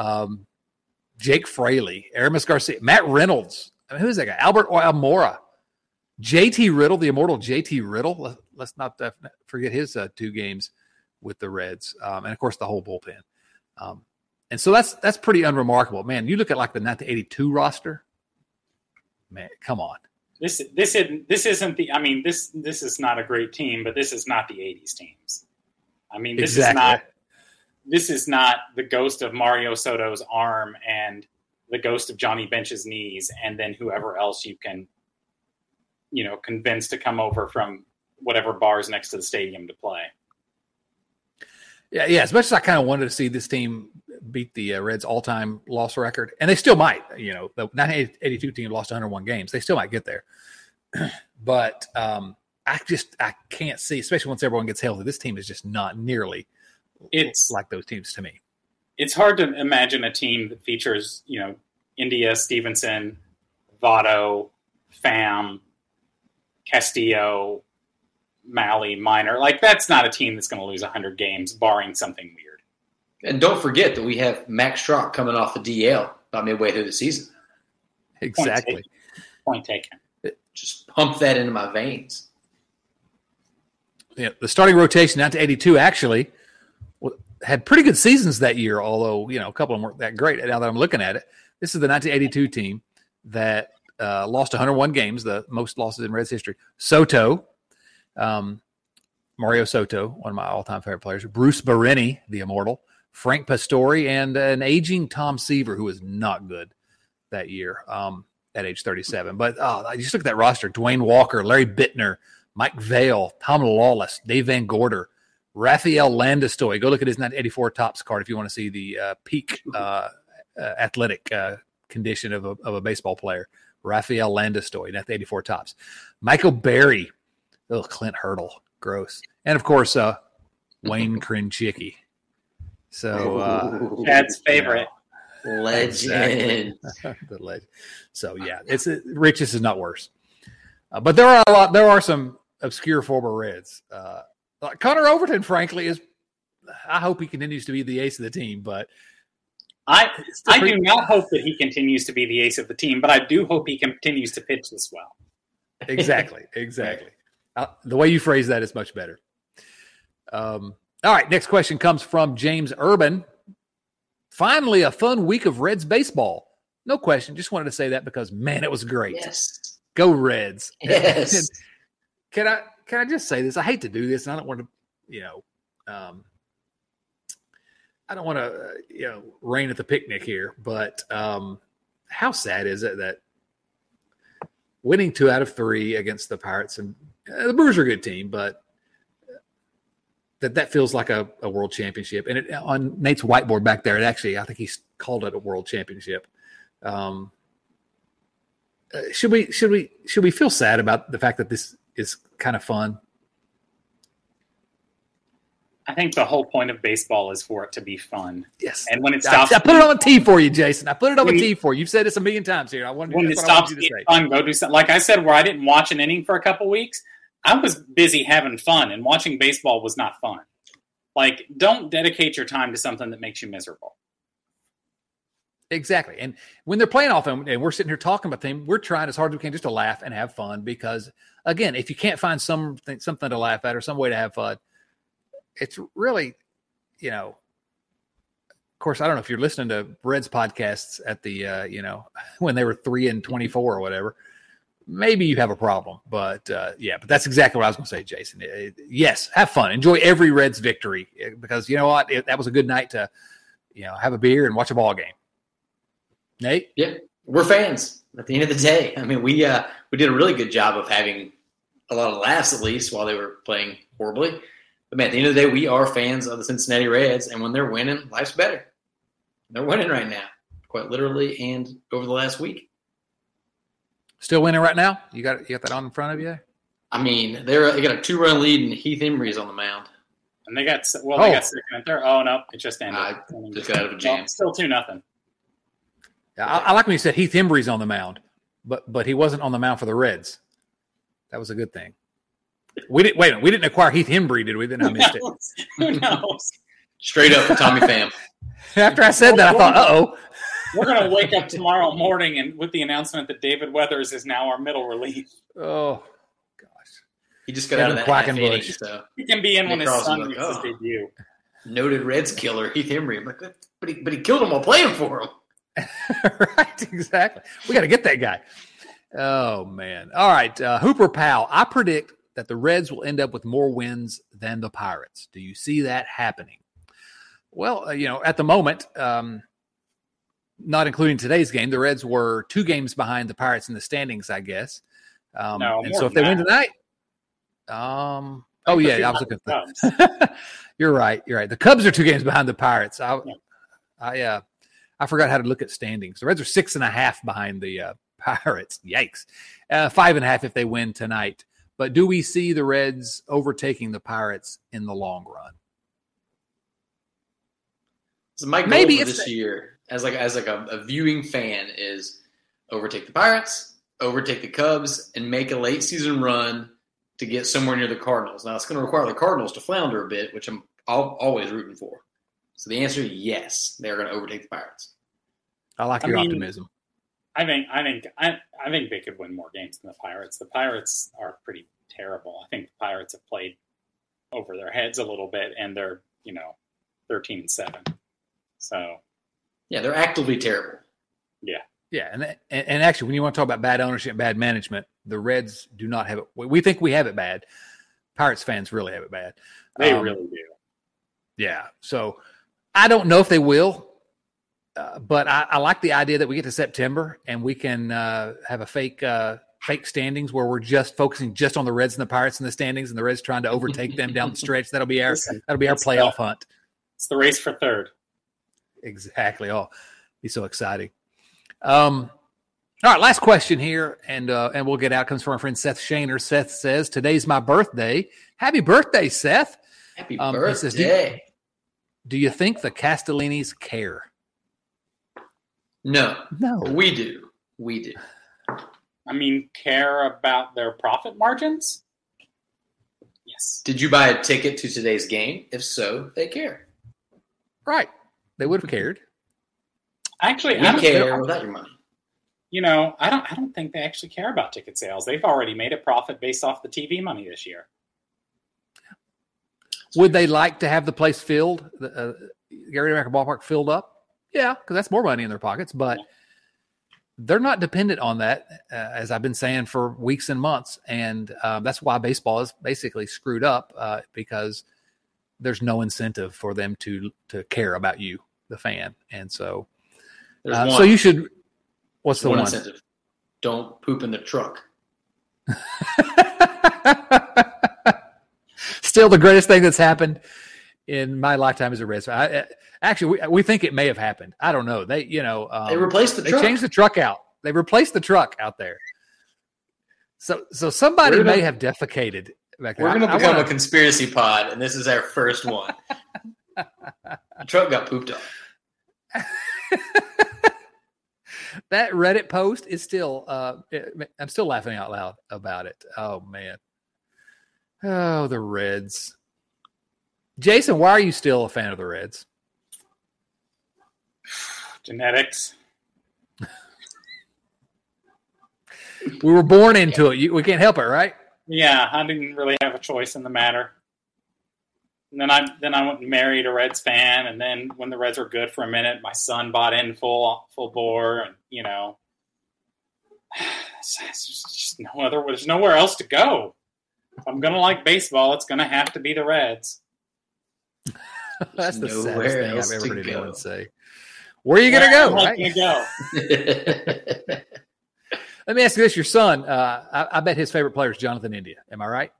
Speaker 3: Jake Fraley, Aramis Garcia, Matt Reynolds. I mean, who's that guy? Albert Almora. JT Riddle, the immortal JT Riddle. Let's not forget his 2 games with the Reds. And, of course, the whole bullpen. And so that's pretty unremarkable. Man, you look at like the 1982 roster. Man, come on.
Speaker 5: This isn't the. I mean, this is not a great team, but this is not the '80s teams. I mean, this is not the ghost of Mario Soto's arm and the ghost of Johnny Bench's knees, and then whoever else you can, convince to come over from whatever bars next to the stadium to play.
Speaker 3: Yeah. As much as I kind of wanted to see this team beat the Reds' all-time loss record, and they still might. The 1982 team lost 101 games. They still might get there. But I can't see, especially once everyone gets healthy, this team is just not nearly like those teams to me.
Speaker 5: It's hard to imagine a team that features, India, Stevenson, Votto, Pham, Castillo, Malley, Minor. Like, that's not a team that's going to lose 100 games, barring something weird.
Speaker 4: And don't forget that we have Max Strock coming off the DL about midway through the season.
Speaker 3: Exactly.
Speaker 5: Point taken.
Speaker 4: Just pump that into my veins.
Speaker 3: Yeah, the starting rotation out to 82 actually had pretty good seasons that year, although, a couple of them weren't that great. Now that I'm looking at it, this is the 1982 team that lost 101 games, the most losses in Reds history. Soto, Mario Soto, one of my all-time favorite players. Bruce Berini, the immortal. Frank Pastore, and an aging Tom Seaver, who was not good that year at age 37. But I just look at that roster. Dwayne Walker, Larry Bittner, Mike Vail, Tom Lawless, Dave Van Gorder, Rafael Landestoy. Go look at his 1984 Topps card if you want to see the peak athletic condition of a baseball player. Rafael Landestoy, 1984 Topps. Michael Berry. Clint Hurdle. Gross. And, of course, Wayne Krenchicki. So
Speaker 5: Chad's favorite.
Speaker 4: Legend.
Speaker 3: The legend. So, yeah, Rich, this is not worse. But there are some obscure former Reds. Connor Overton, frankly, I hope he continues to be the ace of the team, but
Speaker 5: I do not hope that he continues to be the ace of the team, but I do hope he continues to pitch this well.
Speaker 3: Exactly. The way you phrase that is much better. All right, next question comes from James Urban. Finally, a fun week of Reds baseball. No question. Just wanted to say that because, man, it was great.
Speaker 4: Yes.
Speaker 3: Go Reds.
Speaker 4: Yes.
Speaker 3: Can I just say this? I hate to do this, and I don't want to, I don't want to, rain at the picnic here, but how sad is it that winning 2 out of 3 against the Pirates, and the Brewers are a good team, but that feels like a world championship. And on Nate's whiteboard back there, I think he's called it a world championship. Should we feel sad about the fact that this is kind of fun?
Speaker 5: I think the whole point of baseball is for it to be fun.
Speaker 3: Yes.
Speaker 5: And when it stops,
Speaker 3: I put it on the tee for you, Jason. I put it on the tee for you. You've said this a million times here.
Speaker 5: When it stops being fun, go do something. Like I said, where I didn't watch an inning for a couple weeks, I was busy having fun, and watching baseball was not fun. Like, don't dedicate your time to something that makes you miserable.
Speaker 3: Exactly. And when they're playing off them and we're sitting here talking about them, we're trying as hard as we can just to laugh and have fun because, again, if you can't find something to laugh at or some way to have fun, it's really, of course, I don't know if you're listening to Reds podcasts at the, when they were 3-24 or whatever, maybe you have a problem. But, but that's exactly what I was going to say, Jason. Yes, have fun. Enjoy every Reds victory because you know what? That was a good night to, have a beer and watch a ball game. Nate?
Speaker 4: Yeah, we're fans at the end of the day. I mean, we did a really good job of having a lot of laughs, at least, while they were playing horribly. But, man, at the end of the day, we are fans of the Cincinnati Reds, and when they're winning, life's better. They're winning right now, quite literally, and over the last week.
Speaker 3: Still winning right now? You got that on in front of you?
Speaker 4: I mean, they got a 2-run lead, and Heath Embry's on the mound.
Speaker 5: And they got second and third. Oh, no, it just ended.
Speaker 4: Just got out of a jam.
Speaker 5: Still 2-0.
Speaker 3: I like when you said Heath Embry's on the mound, but he wasn't on the mound for the Reds. That was a good thing. We didn't acquire Heath Embry, did we? Then I missed it.
Speaker 5: Who knows?
Speaker 4: Straight up for Tommy Pham.
Speaker 3: After I said that, I thought, uh-oh.
Speaker 5: We're going to wake up tomorrow morning and with the announcement that David Weathers is now our middle relief.
Speaker 3: Oh, gosh.
Speaker 4: He just got out of that half inning, so
Speaker 5: he can be in when his son makes his debut.
Speaker 4: Noted Reds killer, Heath Embry. I'm like, but he killed him while playing for him.
Speaker 3: Right, exactly. We got to get that guy. Oh, man. All right, Hooper Powell. I predict that the Reds will end up with more wins than the Pirates. Do you see that happening? Well, at the moment, not including today's game, the Reds were 2 games behind the Pirates in the standings, I guess. And so if they win tonight, I was looking at that. You're right. The Cubs are 2 games behind the Pirates. I forgot how to look at standings. The Reds are 6.5 behind the Pirates. Yikes. 5.5 if they win tonight. But do we see the Reds overtaking the Pirates in the long run?
Speaker 4: So my goal for this year, as a viewing fan, is overtake the Pirates, overtake the Cubs, and make a late season run to get somewhere near the Cardinals. Now, it's going to require the Cardinals to flounder a bit, which I'm always rooting for. So the answer is yes, they're going to overtake the Pirates.
Speaker 3: I like your optimism.
Speaker 5: I think they could win more games than the Pirates. The Pirates are pretty terrible. I think the Pirates have played over their heads a little bit, and they're 13-7. So
Speaker 4: yeah, they're actively terrible.
Speaker 5: Yeah,
Speaker 3: and actually, when you want to talk about bad ownership, bad management, the Reds do not have it. We think we have it bad. Pirates fans really have it bad.
Speaker 5: They really do.
Speaker 3: Yeah. So I don't know if they will. But I like the idea that we get to September and we can have a fake standings where we're just focusing just on the Reds and the Pirates in the standings, and the Reds trying to overtake them down the stretch. That'll be our playoff hunt.
Speaker 5: It's the race for third.
Speaker 3: Exactly. Oh, be so exciting. All right, last question here, and we'll get out. Comes from our friend Seth Shaner. Seth says, "Today's my birthday. Happy birthday, Seth."
Speaker 4: Happy birthday. Says,
Speaker 3: do you think the Castellinis care?
Speaker 4: No. We do.
Speaker 5: I mean, care about their profit margins? Yes.
Speaker 4: Did you buy a ticket to today's game? If so, they care.
Speaker 3: Right. They would have cared.
Speaker 5: Actually,
Speaker 4: I don't care without your money.
Speaker 5: I don't think they actually care about ticket sales. They've already made a profit based off the TV money this year.
Speaker 3: Would they like to have the place filled, Gary American Ballpark filled up? Yeah, because that's more money in their pockets. But they're not dependent on that, as I've been saying for weeks and months. And that's why baseball is basically screwed up, because there's no incentive for them to care about you, the fan. And so, so you should. What's the one
Speaker 4: incentive? Don't poop in the truck.
Speaker 3: still the greatest thing that's happened in my lifetime as a Reds fan. Actually, we think it may have happened. I don't know. They
Speaker 4: replaced the truck.
Speaker 3: They changed the truck out. They replaced the truck out there. So somebody may have defecated back there.
Speaker 4: We're going to become a conspiracy pod, and this is our first one. The truck got pooped on.
Speaker 3: That Reddit post is still I'm still laughing out loud about it. Oh, man. Oh, the Reds. Jason, why are you still a fan of the Reds?
Speaker 5: Genetics.
Speaker 3: We were born into it. We can't help it, right?
Speaker 5: Yeah, I didn't really have a choice in the matter. And then I went and married a Reds fan, and then when the Reds were good for a minute, my son bought in full bore, and just there's nowhere else to go. If I'm gonna like baseball, it's gonna have to be the Reds.
Speaker 3: That's the saddest thing I've ever heard anyone say. Where are you gonna go? Right? Let me ask you this: your son, I bet his favorite player is Jonathan India. Am I right?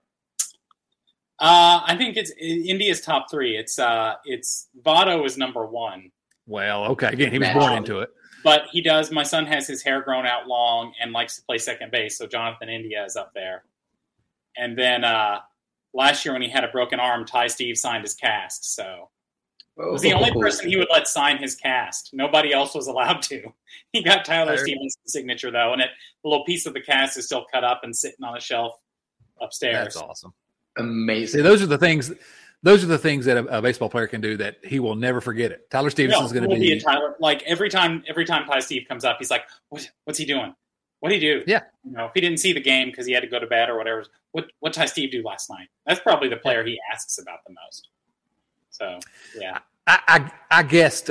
Speaker 5: I think it's India's top three. It's Votto is number one.
Speaker 3: Well, okay. Again, he was born into it.
Speaker 5: But he does. My son has his hair grown out long and likes to play second base, so Jonathan India is up there. And then last year when he had a broken arm, Ty Steve signed his cast. So it was the only person he would let sign his cast. Nobody else was allowed to. He got Tyler Stevens' signature, though, and the little piece of the cast is still cut up and sitting on a shelf upstairs.
Speaker 3: That's awesome.
Speaker 4: Amazing.
Speaker 3: See, those are the things that a baseball player can do that he will never forget it. Tyler Stevenson's going to be
Speaker 5: a Tyler. Like every time Ty Steve comes up, he's like, "What's he doing? What did he do?"
Speaker 3: Yeah.
Speaker 5: If he didn't see the game because he had to go to bed or whatever, what Ty Steve do last night? That's probably the player he asks about the most. So yeah,
Speaker 3: I guessed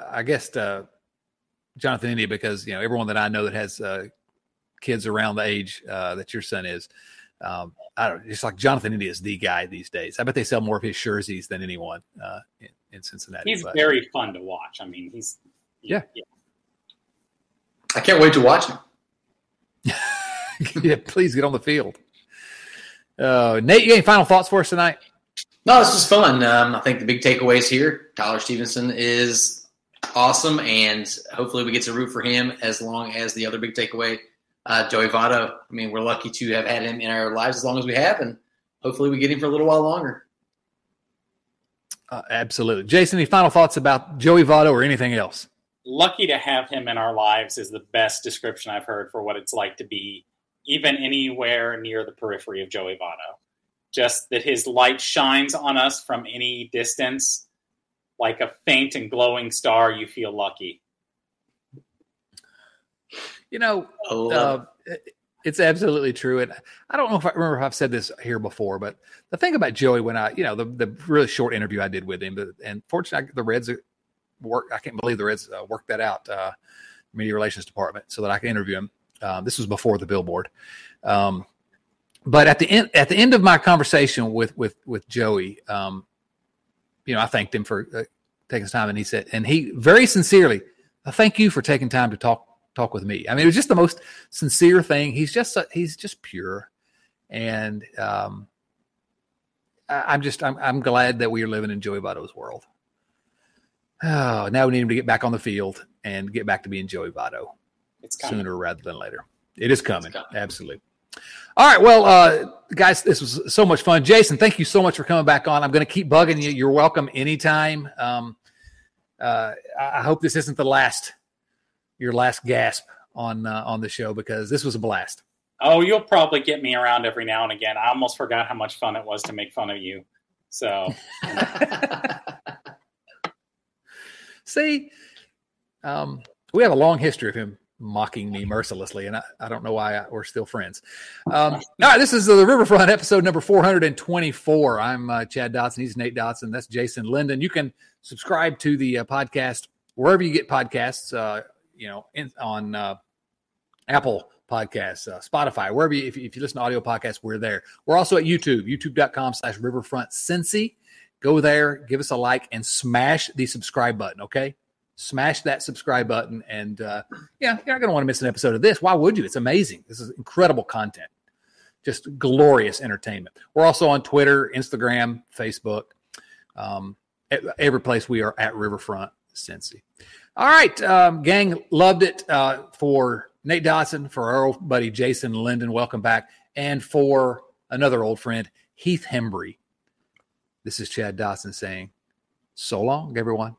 Speaker 3: Jonathan India because everyone that I know that has kids around the age that your son is. I don't know, it's like Jonathan India is the guy these days. I bet they sell more of his jerseys than anyone in Cincinnati.
Speaker 5: He's very fun to watch. I mean,
Speaker 3: yeah.
Speaker 4: I can't wait to watch him.
Speaker 3: Yeah, please get on the field. Nate, you got any final thoughts for us tonight?
Speaker 4: No, this was fun. I think the big takeaways here, Tyler Stevenson is awesome, and hopefully we get to root for him as long as the other big takeaway, Joey Votto. I mean, we're lucky to have had him in our lives as long as we have, and hopefully we get him for a little while longer.
Speaker 3: Absolutely. Jason, any final thoughts about Joey Votto or anything else?
Speaker 5: Lucky to have him in our lives is the best description I've heard for what it's like to be even anywhere near the periphery of Joey Votto. Just that his light shines on us from any distance like a faint and glowing star. You feel lucky.
Speaker 3: It's absolutely true. And I don't know if I remember if I've said this here before, but the thing about Joey, when the really short interview I did with him, and fortunately the Reds I can't believe the Reds worked that out, media relations department, so that I can interview him. This was before the billboard. But at the end of my conversation with Joey, I thanked him for taking his time, and he said, and he very sincerely, I thank you for taking time to talk with me. I mean, it was just the most sincere thing. He's just pure. And I'm glad that we are living in Joey Votto's world. Oh, now we need him to get back on the field and get back to being Joey Votto.
Speaker 5: It's coming.
Speaker 3: Sooner rather than later. It is coming. Absolutely. All right. Well, guys, this was so much fun. Jason, thank you so much for coming back on. I'm going to keep bugging you. You're welcome anytime. I hope this isn't your last gasp on the show, because this was a blast.
Speaker 5: Oh, you'll probably get me around every now and again. I almost forgot how much fun it was to make fun of you. So,
Speaker 3: see, we have a long history of him mocking me mercilessly, and I don't know why we're still friends. All right, this is the Riverfront episode number 424. I'm Chad Dotson. He's Nate Dotson. That's Jason Linden. You can subscribe to the podcast wherever you get podcasts. On Apple Podcasts, Spotify, wherever if you listen to audio podcasts, we're there. We're also at YouTube, youtube.com/RiverfrontCincy. Go there, give us a like, and smash the subscribe button, okay? Smash that subscribe button, and you're not going to want to miss an episode of this. Why would you? It's amazing. This is incredible content. just glorious entertainment. We're also on Twitter, Instagram, Facebook, every place we are at Riverfront Cincy. All right, gang, loved it. For Nate Dodson, for our old buddy Jason Linden, welcome back. And for another old friend, Heath Hembry. This is Chad Dodson saying, so long, everyone.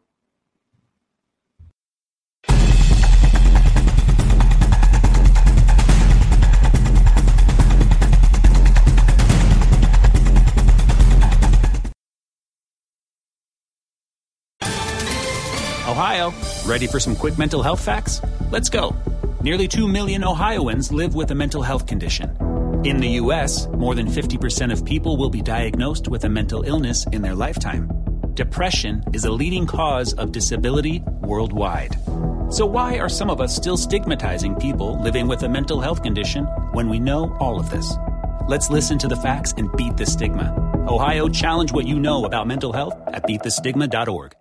Speaker 2: Ohio, ready for some quick mental health facts? Let's go. Nearly 2 million Ohioans live with a mental health condition. In the U.S., more than 50% of people will be diagnosed with a mental illness in their lifetime. Depression is a leading cause of disability worldwide. So why are some of us still stigmatizing people living with a mental health condition when we know all of this? Let's listen to the facts and beat the stigma. Ohio, challenge what you know about mental health at beatthestigma.org.